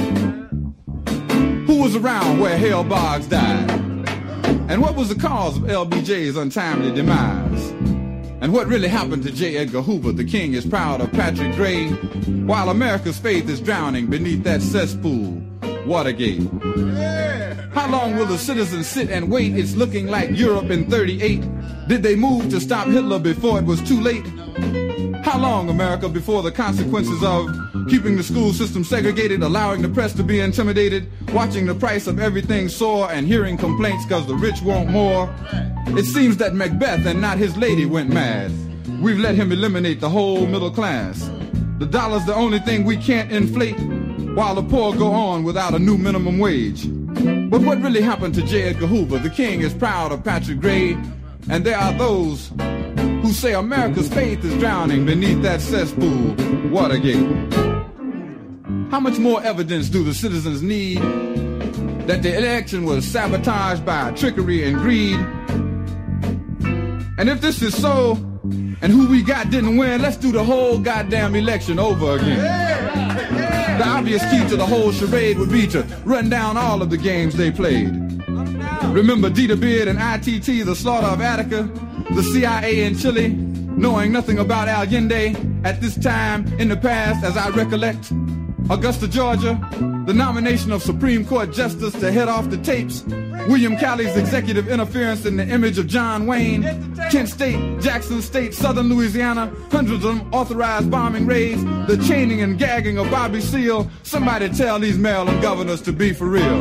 who was around where Hale Boggs died? And what was the cause of LBJ's untimely demise? And what really happened to J. Edgar Hoover? The king is proud of Patrick Gray, while America's faith is drowning beneath that cesspool, Watergate. How long will the citizens sit and wait? It's looking like Europe in 38. Did they move to stop Hitler before it was too late? How long, America, before the consequences of keeping the school system segregated, allowing the press to be intimidated, watching the price of everything soar, and hearing complaints because the rich want more? It seems that Macbeth and not his lady went mad. We've let him eliminate the whole middle class. The dollar's the only thing we can't inflate, while the poor go on without a new minimum wage. But what really happened to J. Edgar Hoover? The king is proud of Patrick Gray, and there are those who say America's faith is drowning beneath that cesspool, Watergate. How much more evidence do the citizens need that the election was sabotaged by trickery and greed? And if this is so, and who we got didn't win, let's do the whole goddamn election over again. The obvious key to the whole charade would be to run down all of the games they played. Remember Dieter Beard and ITT, the slaughter of Attica, the CIA in Chile, knowing nothing about Allende at this time in the past, as I recollect. Augusta, Georgia, the nomination of Supreme Court Justice to head off the tapes, William Calley's executive interference in the image of John Wayne, Kent State, Jackson State, Southern Louisiana, hundreds of unauthorized bombing raids, the chaining and gagging of Bobby Seale. Somebody tell these Maryland governors to be for real.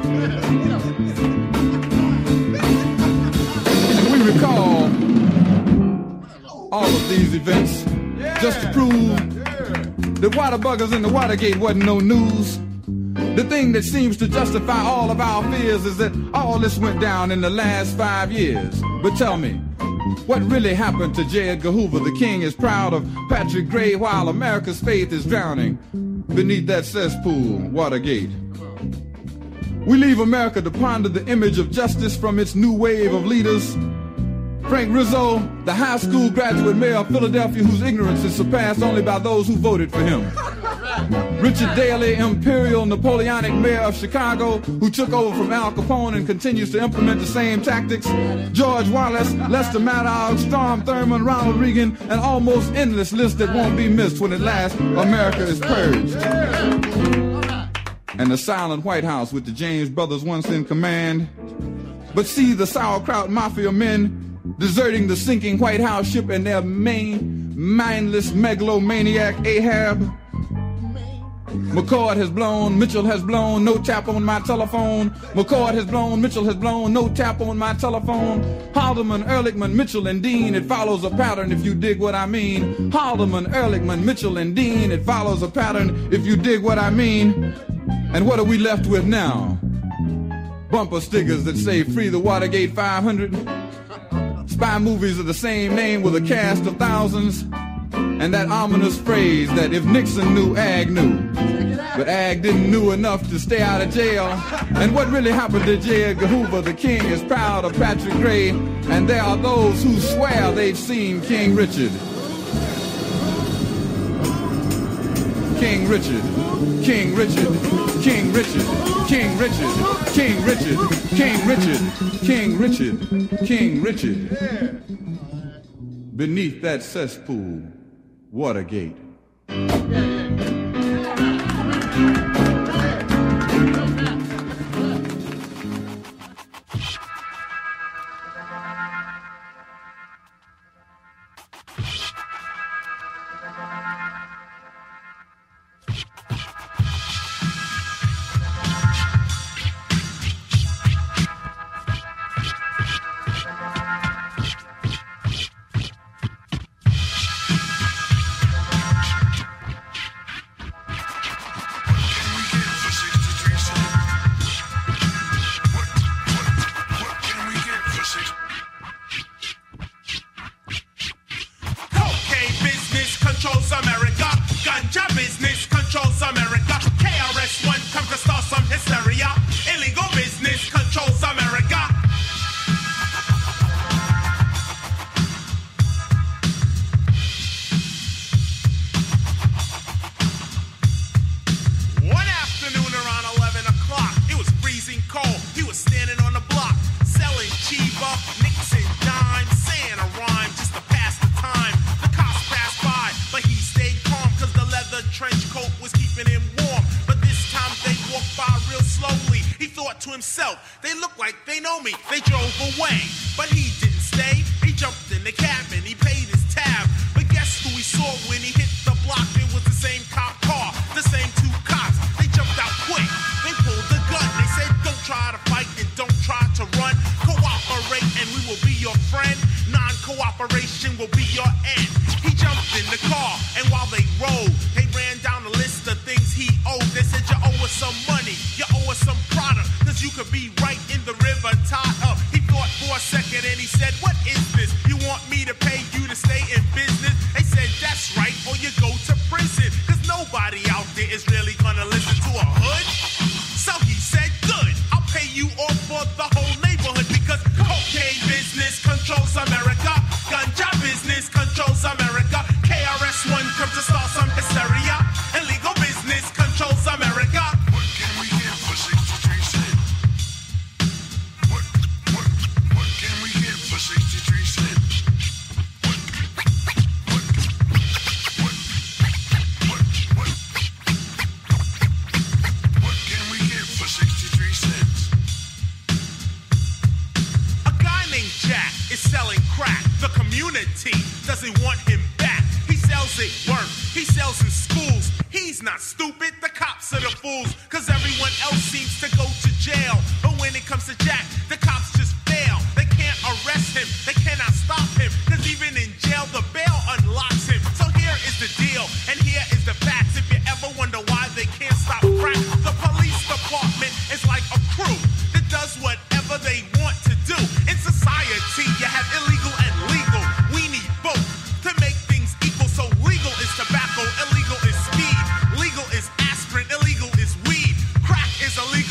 And we recall all of these events just to prove the water buggers in the Watergate wasn't no news. The thing that seems to justify all of our fears is that all this went down in the last 5 years. But tell me, what really happened to J. Edgar Hoover? The king is proud of Patrick Gray, while America's faith is drowning beneath that cesspool, Watergate. We leave America to ponder the image of justice from its new wave of leaders, Frank Rizzo, the high school graduate mayor of Philadelphia whose ignorance is surpassed only by those who voted for him. Richard Daley, imperial Napoleonic mayor of Chicago, who took over from Al Capone and continues to implement the same tactics. George Wallace, Lester Maddox, Strom Thurmond, Ronald Reagan, an almost endless list that won't be missed when at last America is purged. And the silent White House with the James brothers once in command. But see the sauerkraut mafia men deserting the sinking White House ship and their mindless megalomaniac Ahab. McCord has blown, Mitchell has blown, no tap on my telephone. McCord has blown, Mitchell has blown, no tap on my telephone. Haldeman, Ehrlichman, Mitchell, and Dean, it follows a pattern if you dig what I mean. Haldeman, Ehrlichman, Mitchell, and Dean, it follows a pattern if you dig what I mean. And what are we left with now? Bumper stickers that say free the Watergate 500. Spy movies of the same name with a cast of thousands. And that ominous phrase that if Nixon knew, Ag knew. But Ag didn't know enough to stay out of jail. And what really happened to J. Edgar Hoover, the king, is proud of Patrick Gray. And there are those who swear they've seen King Richard. King Richard, King Richard, King Richard, King Richard, King Richard, King Richard, King Richard, King Richard. Beneath that cesspool, Watergate.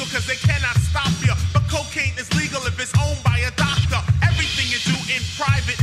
Private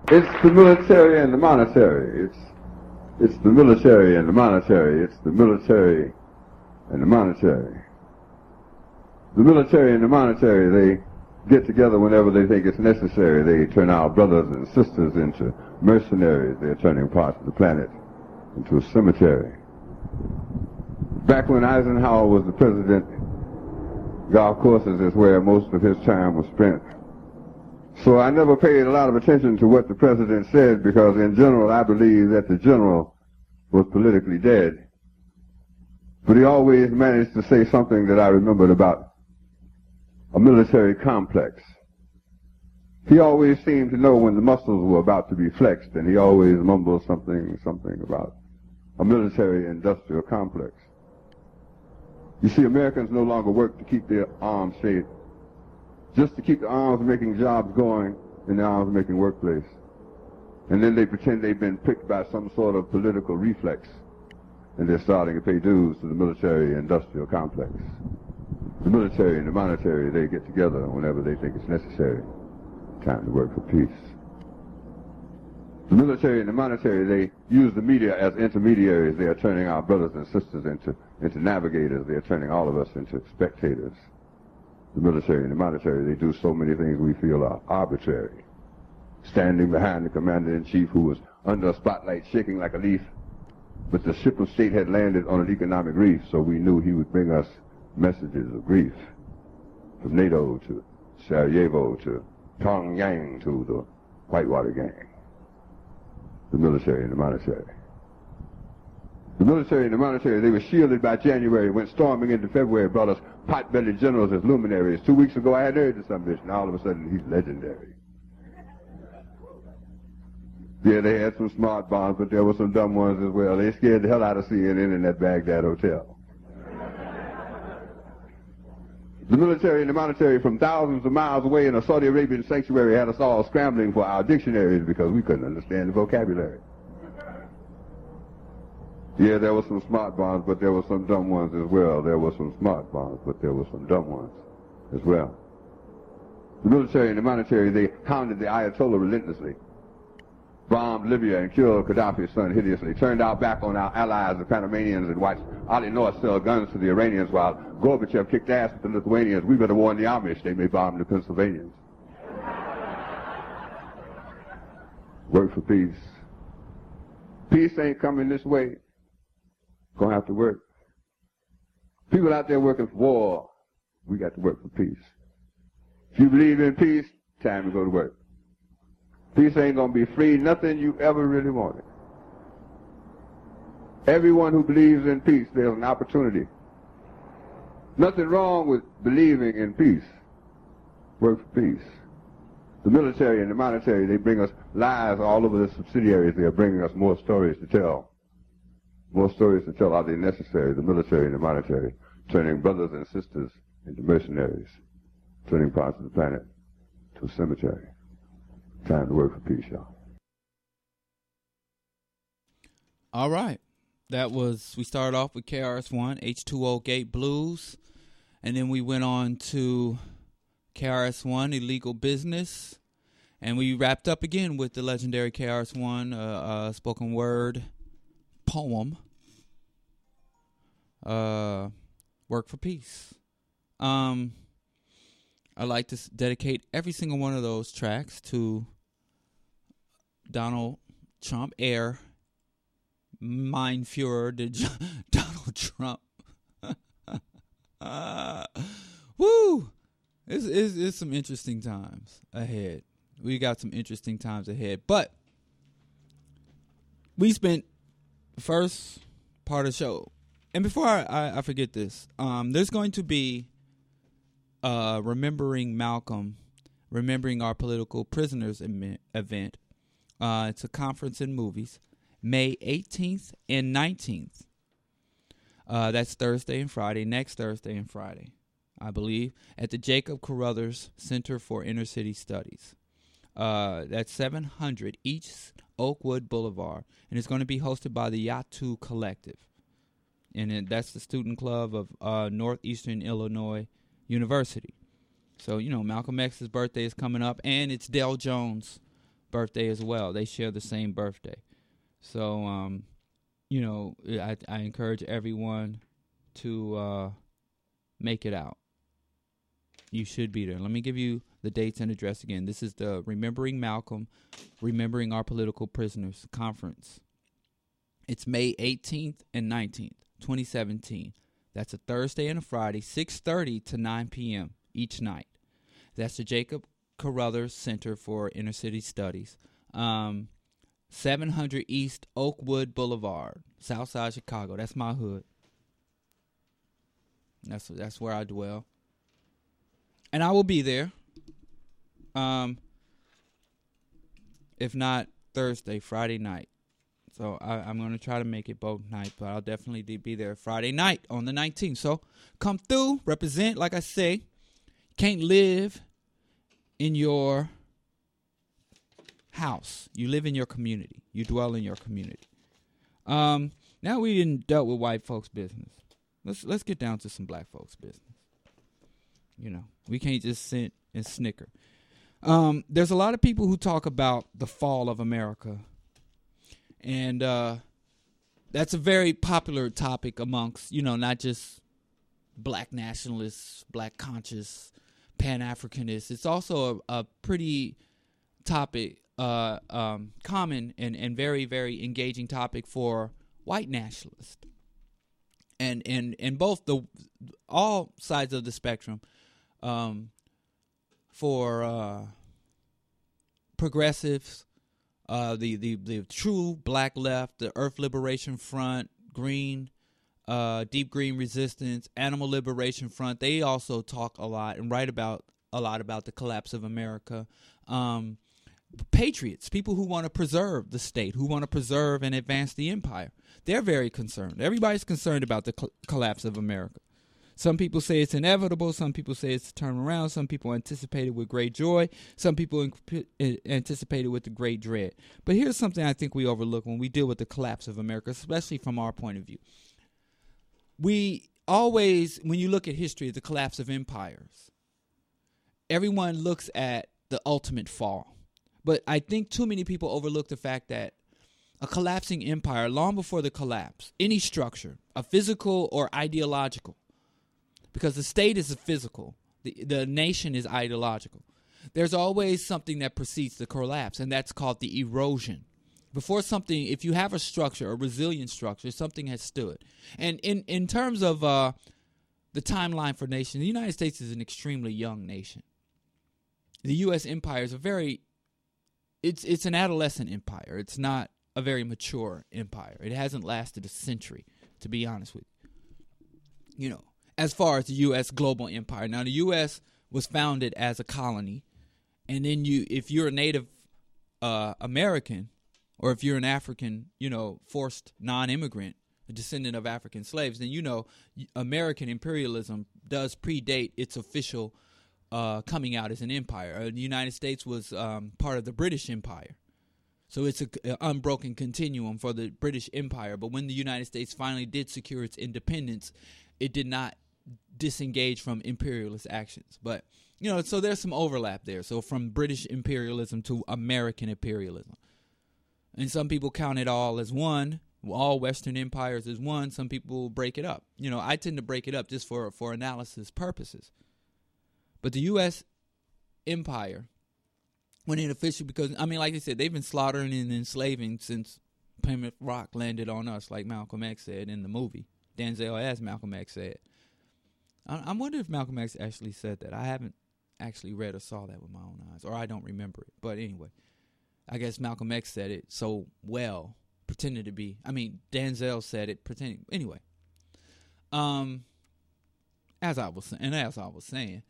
It's the military and the monetary. It's the military and the monetary. It's the military and the monetary. The military and the monetary, they get together whenever they think it's necessary. They turn our brothers and sisters into mercenaries. They're turning parts of the planet into a cemetery. Back when Eisenhower was the president, golf courses is where most of his time was spent. So I never paid a lot of attention to what the president said, because in general I believe that the general was politically dead. But he always managed to say something that I remembered about a military complex. He always seemed to know when the muscles were about to be flexed, and he always mumbled something about a military industrial complex. You see, Americans no longer work to keep their arms straight, just to keep the arms making jobs going in the arms making workplace. And then they pretend they've been picked by some sort of political reflex, and they're starting to pay dues to the military industrial complex. The military and the monetary, they get together whenever they think it's necessary. Time to work for peace. The military and the monetary, they use the media as intermediaries. They are turning our brothers and sisters into navigators. They are turning all of us into spectators. The military and the monetary, they do so many things we feel are arbitrary. Standing behind the commander-in-chief who was under a spotlight shaking like a leaf, but the ship of state had landed on an economic reef, so we knew he would bring us messages of grief. From NATO to Sarajevo to Pyongyang to the Whitewater Gang. The military and the monetary. The military and the monetary, they were shielded by January, went storming into February, brought us pot-bellied generals as luminaries. 2 weeks ago I had heard of some bitch, and all of a sudden he's legendary. Yeah, they had some smart bombs, but there were some dumb ones as well. They scared the hell out of CNN in that Baghdad hotel. The military and the monetary from thousands of miles away in a Saudi Arabian sanctuary had us all scrambling for our dictionaries because we couldn't understand the vocabulary. Yeah, there were some smart bombs, but there were some dumb ones as well. There were some smart bombs, but there were some dumb ones as well. The military and the monetary, they hounded the Ayatollah relentlessly. Bombed Libya and killed Gaddafi's son hideously, turned our back on our allies, the Panamanians, and watched Ali Noor sell guns to the Iranians while Gorbachev kicked ass with the Lithuanians. We better warn the Amish, they may bomb the Pennsylvanians. Work for peace. Peace ain't coming this way. Gonna have to work. People out there working for war, we got to work for peace. If you believe in peace, time to go to work. Peace ain't going to be free, nothing you ever really wanted. Everyone who believes in peace, there's an opportunity. Nothing wrong with believing in peace. Work for peace. The military and the monetary, they bring us lies all over the subsidiaries. They are bringing us more stories to tell. More stories to tell. Are they necessary? The military and the monetary, turning brothers and sisters into mercenaries, turning parts of the planet to a cemetery. Time to work for peace, y'all. All right. We started off with KRS-One, H2O Gate Blues, and then we went on to KRS-One, Illegal Business, and we wrapped up again with the legendary KRS-One spoken word poem, Work for Peace. I'd like to dedicate every single one of those tracks to Donald Trump, Mein Führer, Donald Trump. Woo! It's some interesting times ahead. We got some interesting times ahead. But we spent the first part of the show. And before I forget this, there's going to be Remembering Malcolm, Remembering Our Political Prisoners event. It's a conference in movies, May 18th and 19th. That's Thursday and Friday, next Thursday and Friday, I believe, at the Jacob Carruthers Center for Inner City Studies. That's 700 East Oakwood Boulevard, and it's going to be hosted by the Yatu Collective. And that's the student club of Northeastern Illinois University. So, Malcolm X's birthday is coming up, and it's Dale Jones' birthday as well. They share the same birthday. So, you know, I encourage everyone to make it out. You should be there. Let me give you the dates and address again. This is the Remembering Malcolm, Remembering Our Political Prisoners Conference. It's May 18th and 19th, 2017. That's a Thursday and a Friday, 6:30 to 9 p.m. each night. That's the Jacob Carruthers Center for Inner City Studies. 700 East Oakwood Boulevard, Southside Chicago. That's my hood. That's where I dwell. And I will be there. If not Thursday, Friday night. So I'm going to try to make it both nights, but I'll definitely be there Friday night on the 19th. So come through, represent. Like I say, can't live in your house. You live in your community. You dwell in your community. Now we didn't dealt with white folks' business. Let's get down to some black folks' business. You know, we can't just sit and snicker. There's a lot of people who talk about the fall of America. And that's a very popular topic amongst, you know, not just black nationalists, black conscious, Pan-Africanists. It's also a pretty topic, common and very, very engaging topic for white nationalists. And both all sides of the spectrum, for progressives, the true black left, the Earth Liberation Front, Green, Deep Green Resistance, Animal Liberation Front, they also talk a lot and write a lot about the collapse of America. Patriots, people who want to preserve the state, who want to preserve and advance the empire, they're very concerned. Everybody's concerned about the collapse of America. Some people say it's inevitable. Some people say it's a turnaround. Some people anticipate it with great joy. Some people anticipate it with the great dread. But here's something I think we overlook when we deal with the collapse of America, especially from our point of view. We always, when you look at history, the collapse of empires, everyone looks at the ultimate fall. But I think too many people overlook the fact that a collapsing empire, long before the collapse, any structure, a physical or ideological, because the state is a physical, the nation is ideological. There's always something that precedes the collapse, and that's called the erosion. Before something, if you have a structure, a resilient structure, something has stood. And in terms of the timeline for nations, the United States is an extremely young nation. The U.S. empire is it's an adolescent empire. It's not a very mature empire. It hasn't lasted a century, to be honest with you. You know, as far as the U.S. global empire. Now, the U.S. was founded as a colony, and then if you're a Native American, or if you're an African, you know, forced non-immigrant, a descendant of African slaves, then you know American imperialism does predate its official coming out as an empire. The United States was part of the British Empire. So it's an unbroken continuum for the British Empire. But when the United States finally did secure its independence, it did not disengage from imperialist actions. But, you know, so there's some overlap there. So from British imperialism to American imperialism. And some people count it all as one, all Western empires as one. Some people break it up. You know, I tend to break it up just for analysis purposes. But the U.S. empire, when it officially, because, I mean, like I said, they've been slaughtering and enslaving since Plymouth Rock landed on us, like Malcolm X said in the movie. Denzel, as Malcolm X said. I wonder if Malcolm X actually said that. I haven't actually read or saw that with my own eyes, or I don't remember it. But anyway, I guess Malcolm X said it so well, pretended to be. I mean, Denzel said it, pretending. Anyway, as I was saying,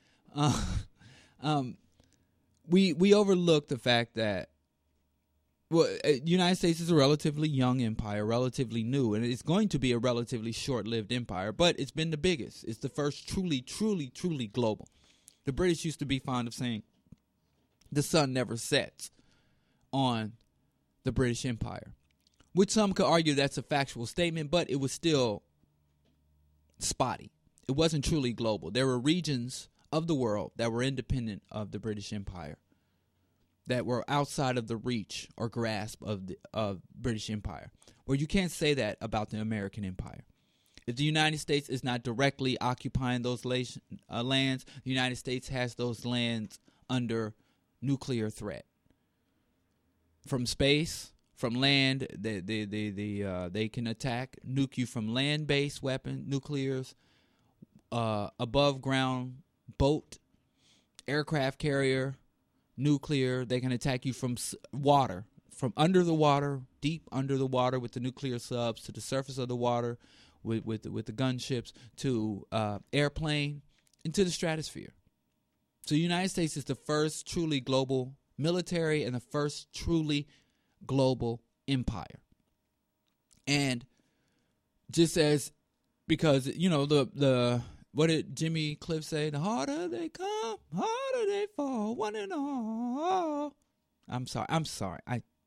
we overlook the fact that, well, United States is a relatively young empire, relatively new, and it's going to be a relatively short-lived empire, but it's been the biggest. It's the first truly, truly, truly global. The British used to be fond of saying the sun never sets on the British Empire, which some could argue that's a factual statement, but it was still spotty. It wasn't truly global. There were regions of the world that were independent of the British Empire. that were outside of the reach or grasp of British Empire, where you can't say that about the American Empire. If the United States is not directly occupying those lands, the United States has those lands under nuclear threat. From space, from land, they can attack, nuke you from land-based weapon, nuclears, above ground boat, aircraft carrier, nuclear. They can attack you from water, from under the water, deep under the water with the nuclear subs, to the surface of the water with the gunships, to airplane, into the stratosphere. So the United States is the first truly global military and the first truly global empire. And just as, because, the what did Jimmy Cliff say? The harder they come, harder they fall, one and all. I'm sorry.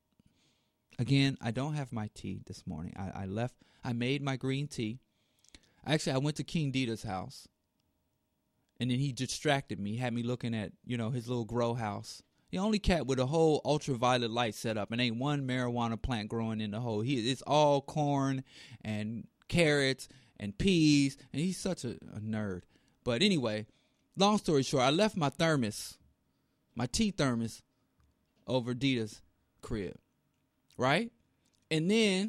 I don't have my tea this morning. I made my green tea. Actually, I went to King Dita's house, and then he distracted me, had me looking at, his little grow house. The only cat with a whole ultraviolet light set up, and ain't one marijuana plant growing in the whole. It's all corn and carrots and peas, and he's such a nerd. But anyway, long story short, I left my tea thermos, over Dita's crib, right? And then,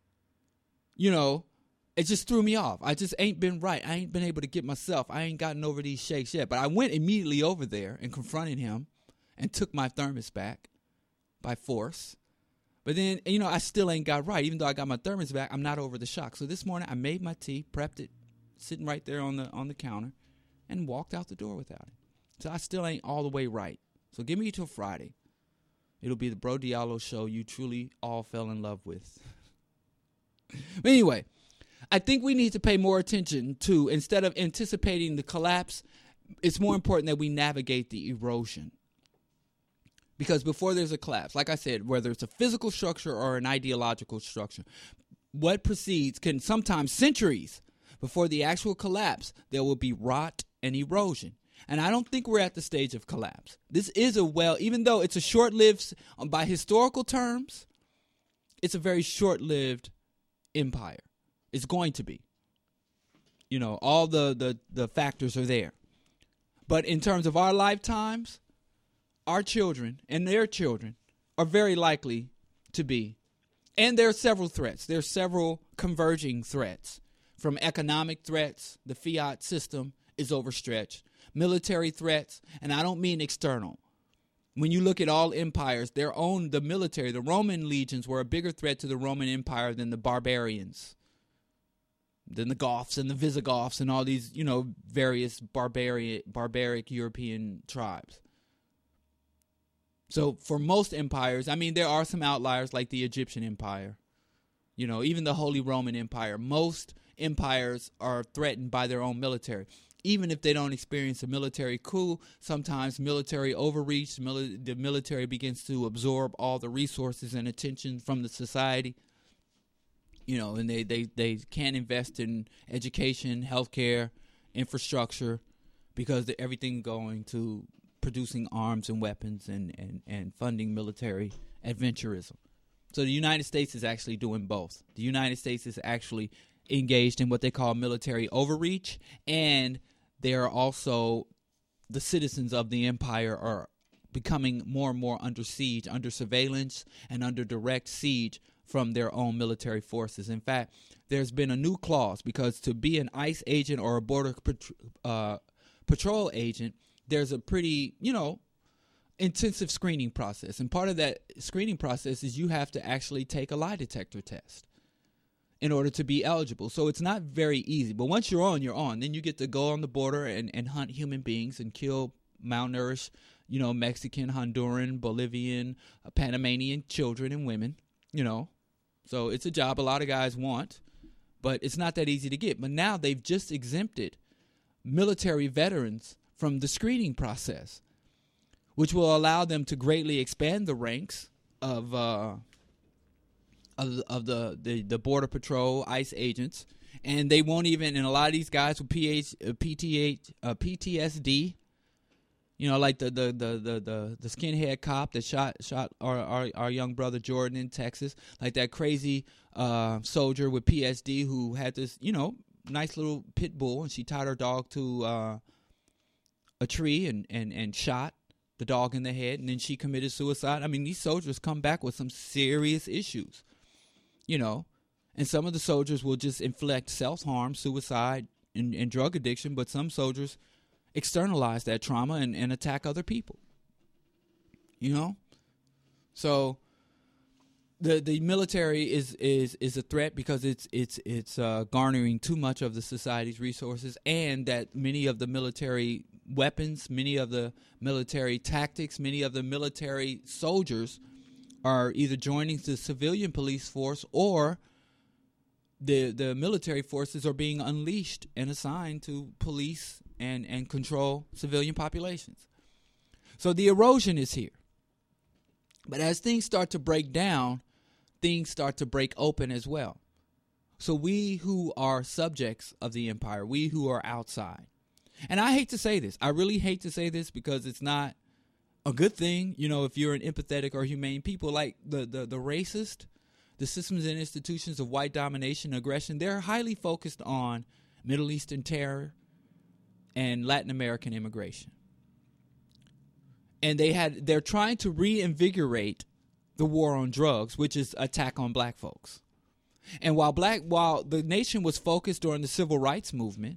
it just threw me off. I just ain't been right. I ain't been able to get myself. I ain't gotten over these shakes yet. But I went immediately over there and confronted him and took my thermos back by force. But then, I still ain't got right. Even though I got my thermos back, I'm not over the shock. So this morning, I made my tea, prepped it, sitting right there on the counter, and walked out the door without it. So I still ain't all the way right. So give me till Friday. It'll be the Bro Diallo show you truly all fell in love with. But anyway, I think we need to pay more attention to, instead of anticipating the collapse, it's more important that we navigate the erosion. Because before there's a collapse, like I said, whether it's a physical structure or an ideological structure, what precedes can sometimes centuries before the actual collapse, there will be rot and erosion. And I don't think we're at the stage of collapse. This is even though it's a short-lived, by historical terms, it's a very short-lived empire. It's going to be. All the factors are there. But in terms of our lifetimes, our children and their children are very likely to be. And there are several threats. There are several converging threats. From economic threats, the fiat system is overstretched. Military threats, and I don't mean external. When you look at all empires, the military, the Roman legions were a bigger threat to the Roman Empire than the barbarians, than the Goths and the Visigoths and all these, various barbaric European tribes. So for most empires, there are some outliers like the Egyptian Empire, even the Holy Roman Empire. Most empires are threatened by their own military. Even if they don't experience a military coup, sometimes military overreach, the military begins to absorb all the resources and attention from the society. And they can't invest in education, healthcare, infrastructure, because everything going to producing arms and weapons and funding military adventurism. So the United States is actually doing both. The United States is actually engaged in what they call military overreach, and they are also, the citizens of the empire are becoming more and more under siege, under surveillance, and under direct siege from their own military forces. In fact, there's been a new clause, because to be an ICE agent or a border patrol agent, there's a pretty, intensive screening process. And part of that screening process is you have to actually take a lie detector test in order to be eligible. So it's not very easy. But once you're on, you're on. Then you get to go on the border and hunt human beings and kill malnourished, Mexican, Honduran, Bolivian, Panamanian children and women, So it's a job a lot of guys want, but it's not that easy to get. But now they've just exempted military veterans from the screening process, which will allow them to greatly expand the ranks of the Border Patrol, ICE agents, and they won't even, and a lot of these guys with PTSD, You know, like the skinhead cop that shot our young brother Jordan in Texas, like that crazy soldier with PSD who had this, you know, nice little pit bull, and she tied her dog to a tree and shot the dog in the head, and then she committed suicide. I mean, these soldiers come back with some serious issues, you know, and some of the soldiers will just inflict self-harm, suicide, and drug addiction, but some soldiers externalize that trauma and attack other people, you know. So the military is a threat because it's garnering too much of the society's resources, and that many of the military weapons, many of the military tactics, many of the military soldiers are either joining the civilian police force, or the military forces are being unleashed and assigned to police and control civilian populations. So the erosion is here. But as things start to break down, things start to break open as well. So we who are subjects of the empire, we who are outside, and I hate to say this, I really hate to say this because it's not a good thing, you know, if you're an empathetic or humane people, like the racist, the systems and institutions of white domination and aggression, they're highly focused on Middle Eastern terror and Latin American immigration. And they're trying to reinvigorate the war on drugs, which is attack on black folks. And while the nation was focused during the civil rights movement,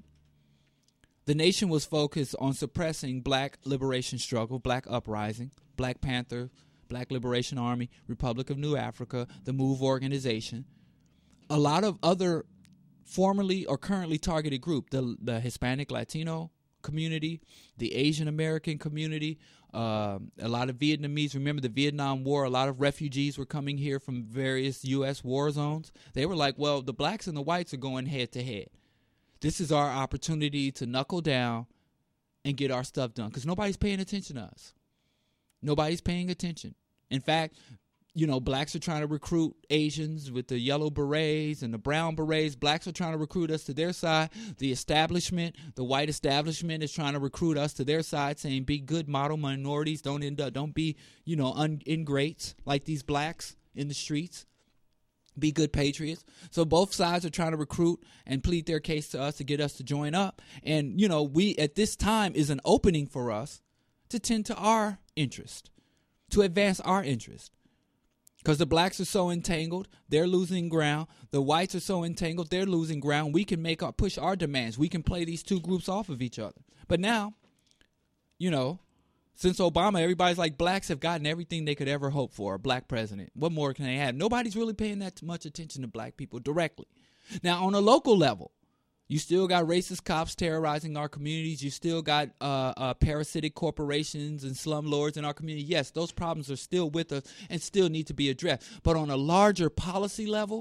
the nation was focused on suppressing black liberation struggle, black uprising, Black Panther, Black Liberation Army, Republic of New Africa, the MOVE organization. A lot of other formerly or currently targeted group, the Hispanic Latino community, the Asian American community, a lot of Vietnamese. Remember the Vietnam War, a lot of refugees were coming here from various U.S. war zones. They were like, well, the blacks and the whites are going head to head. This is our opportunity to knuckle down and get our stuff done, because nobody's paying attention to us. Nobody's paying attention. In fact, you know, blacks are trying to recruit Asians with the yellow berets and the brown berets. Blacks are trying to recruit us to their side. The establishment, the white establishment, is trying to recruit us to their side, saying be good model minorities. Don't be, you know, ingrates like these blacks in the streets. Be good patriots. So both sides are trying to recruit and plead their case to us to get us to join up. And, you know, we at this time is an opening for us to tend to our interest, to advance our interest. Because the blacks are so entangled, they're losing ground. The whites are so entangled, they're losing ground. We can push our demands. We can play these two groups off of each other. But now, you know, since Obama, everybody's like, blacks have gotten everything they could ever hope for, a black president. What more can they have? Nobody's really paying that much attention to black people directly. Now, on a local level, you still got racist cops terrorizing our communities. You still got parasitic corporations and slumlords in our community. Yes, those problems are still with us and still need to be addressed. But on a larger policy level,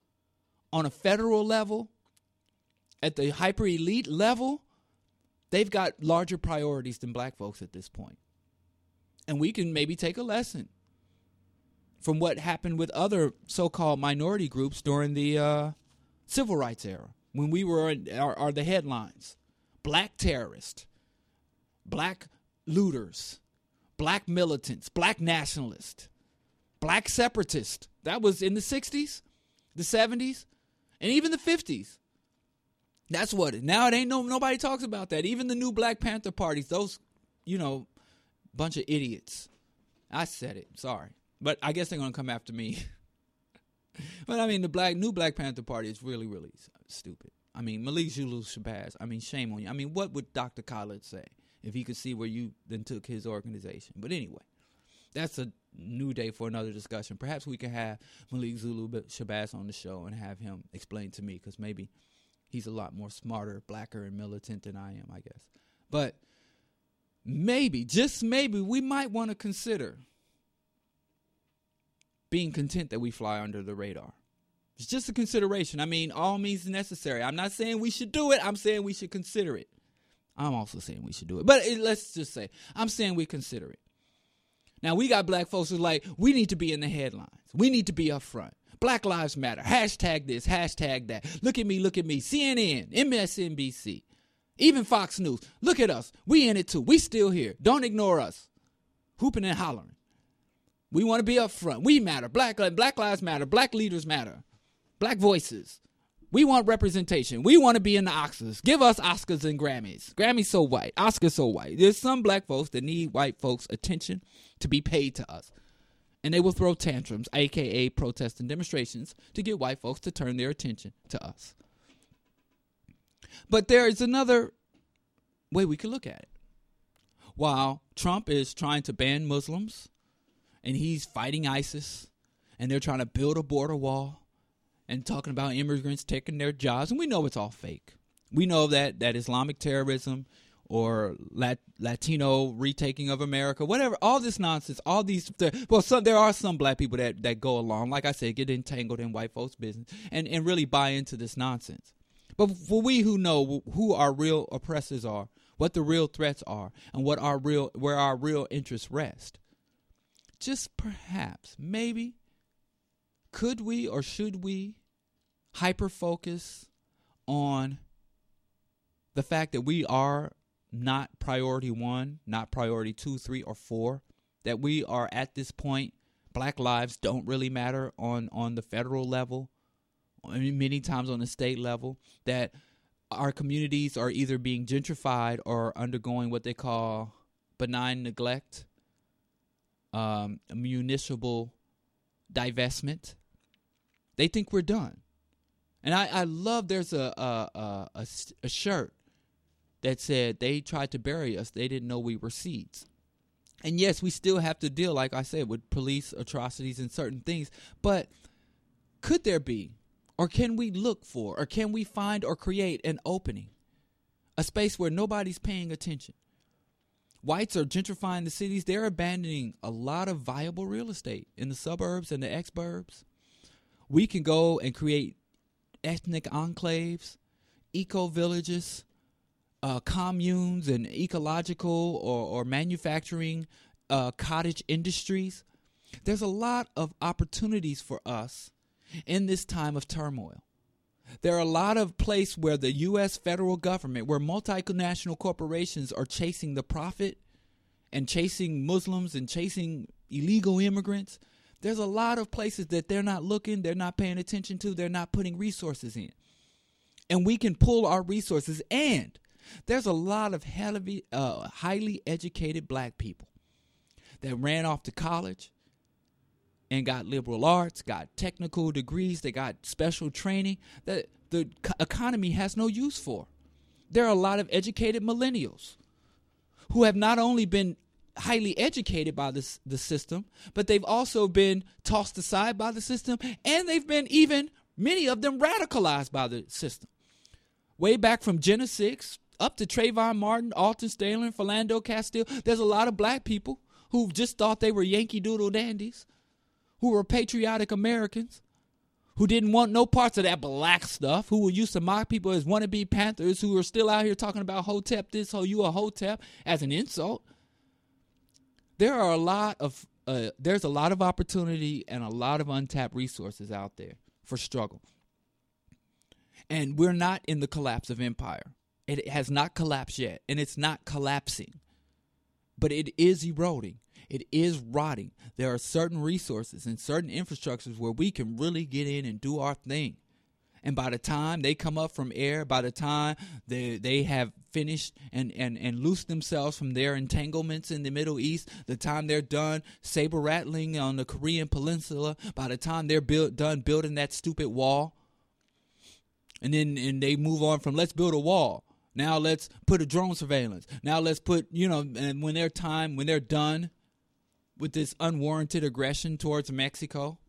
on a federal level, at the hyper-elite level, they've got larger priorities than black folks at this point. And we can maybe take a lesson from what happened with other so-called minority groups during the civil rights era, when we were are the headlines. Black terrorists, black looters, black militants, black nationalists, black separatists. That was in the 60s, the 70s, and even the 50s. That's what it. Now it ain't nobody talks about that. Even the new Black Panther parties, those, you know, bunch of idiots. I said it. Sorry. But I guess they're going to come after me. But I mean, the new Black Panther Party is really, really stupid. I mean, Malik Zulu Shabazz, I mean, shame on you. I mean, what would Dr. Khaled say if he could see where you then took his organization? But anyway, that's a new day for another discussion. Perhaps we can have Malik Zulu Shabazz on the show and have him explain to me, because maybe he's a lot more smarter, blacker, and militant than I am, I guess. But maybe, just maybe, we might want to consider being content that we fly under the radar. It's just a consideration. I mean, all means necessary. I'm not saying we should do it. I'm saying we should consider it. I'm also saying we should do it. But let's just say, I'm saying we consider it. Now, we got black folks who are like, we need to be in the headlines. We need to be up front. Black Lives Matter. Hashtag this, hashtag that. Look at me, CNN, MSNBC. Even Fox News. Look at us. We in it too. We still here. Don't ignore us. Hooping and hollering. We want to be up front. We matter. Black lives matter. Black leaders matter. Black voices. We want representation. We want to be in the Oscars. Give us Oscars and Grammys. Grammys so white. Oscars so white. There's some black folks that need white folks' attention to be paid to us. And they will throw tantrums, a.k.a. protests and demonstrations, to get white folks to turn their attention to us. But there is another way we could look at it. While Trump is trying to ban Muslims, and he's fighting ISIS, and they're trying to build a border wall, and talking about immigrants taking their jobs, and we know it's all fake. We know that Islamic terrorism or Latino retaking of America, whatever, all this nonsense, all these, there are some black people that go along, like I said, get entangled in white folks' business and really buy into this nonsense. But for we who know who our real oppressors are, what the real threats are, and where our real interests rest, just perhaps, maybe, could we or should we hyper-focus on the fact that we are not priority 1, not priority 2, 3, or 4, that we are at this point, black lives don't really matter on the federal level, many times on the state level, that our communities are either being gentrified or undergoing what they call benign neglect, municipal divestment. They think we're done. And I love there's a shirt that said they tried to bury us. They didn't know we were seeds. And yes, we still have to deal, like I said, with police atrocities and certain things. But could there be, or can we look for, or can we find or create an opening, a space where nobody's paying attention? Whites are gentrifying the cities. They're abandoning a lot of viable real estate in the suburbs and the exurbs. We can go and create ethnic enclaves, eco-villages, communes, and ecological or manufacturing cottage industries. There's a lot of opportunities for us in this time of turmoil. There are a lot of places where the U.S. federal government, where multinational corporations are chasing the profit and chasing Muslims and chasing illegal immigrants. There's a lot of places that they're not looking, they're not paying attention to, they're not putting resources in. And we can pull our resources. And there's a lot of highly educated black people that ran off to college and got liberal arts, got technical degrees, they got special training that the economy has no use for. There are a lot of educated millennials who have not only been highly educated by the system, but they've also been tossed aside by the system, and they've been even, many of them, radicalized by the system. Way back from Jenna Six up to Trayvon Martin, Alton Sterling, Philando Castile, there's a lot of black people who just thought they were Yankee Doodle dandies, who were patriotic Americans, who didn't want no parts of that black stuff, who used to mock people as wannabe Panthers, who are still out here talking about Hotep this, oh, you a Hotep, as an insult. There's a lot of opportunity and a lot of untapped resources out there for struggle. And we're not in the collapse of empire. It has not collapsed yet, and it's not collapsing. But it is eroding. It is rotting. There are certain resources and certain infrastructures where we can really get in and do our thing. And by the time they come up from air, by the time they have finished and loosed themselves from their entanglements in the Middle East, the time they're done saber rattling on the Korean Peninsula, by the time they're done building that stupid wall, and they move on from let's build a wall. Now let's put a drone surveillance. Now let's put, and when they're done with this unwarranted aggression towards Mexico,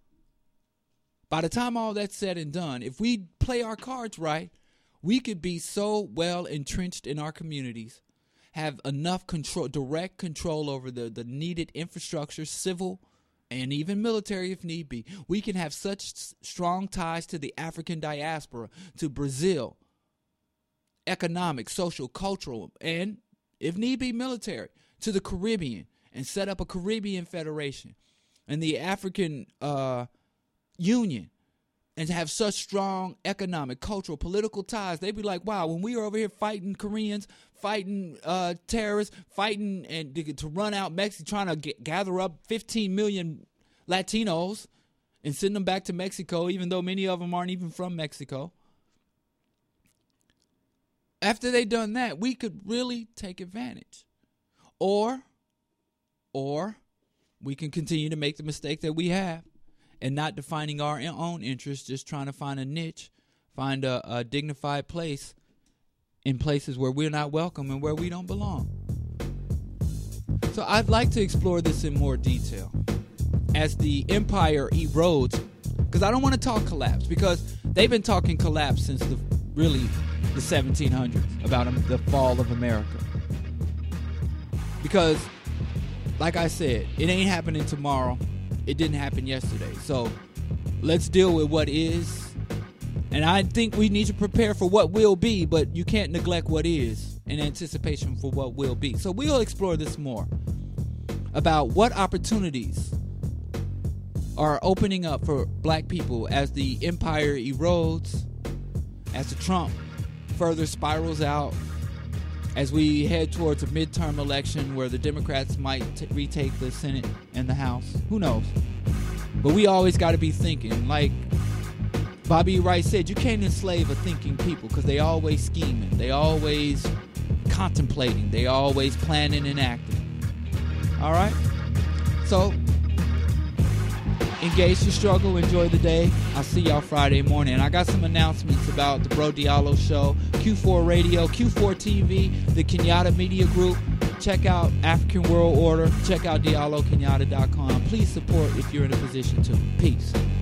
by the time all that's said and done, if we play our cards right, we could be so well entrenched in our communities, have enough control, direct control over the needed infrastructure, civil and even military if need be. We can have such strong ties to the African diaspora, to Brazil, economic, social, cultural, and if need be military, to the Caribbean, and set up a Caribbean Federation and the African Union, and have such strong economic, cultural, political ties. They'd be like, wow, when we were over here fighting Koreans, fighting terrorists, fighting and to run out Mexico, trying to gather up 15 million Latinos and send them back to Mexico, even though many of them aren't even from Mexico. After they done that, we could really take advantage. Or we can continue to make the mistake that we have and not defining our own interests, just trying to find a niche, find a dignified place in places where we're not welcome and where we don't belong. So I'd like to explore this in more detail as the empire erodes, because I don't want to talk collapse, because they've been talking collapse since the 1700s, about the fall of America. Because, like I said, it ain't happening tomorrow. It didn't happen yesterday. So let's deal with what is. And I think we need to prepare for what will be, but you can't neglect what is in anticipation for what will be. So we'll explore this more about what opportunities are opening up for black people as the empire erodes, as the Trump further spirals out, as we head towards a midterm election where the Democrats might retake the Senate and the House. Who knows? But we always got to be thinking. Like Bobby Wright said, you can't enslave a thinking people because they always scheming. They always contemplating. They always planning and acting. All right? So, engage the struggle. Enjoy the day. I'll see y'all Friday morning. And I got some announcements about the Bro Diallo Show, Q4 Radio, Q4 TV, the Kenyatta Media Group. Check out African World Order. Check out DialloKenyatta.com. Please support if you're in a position to. Peace.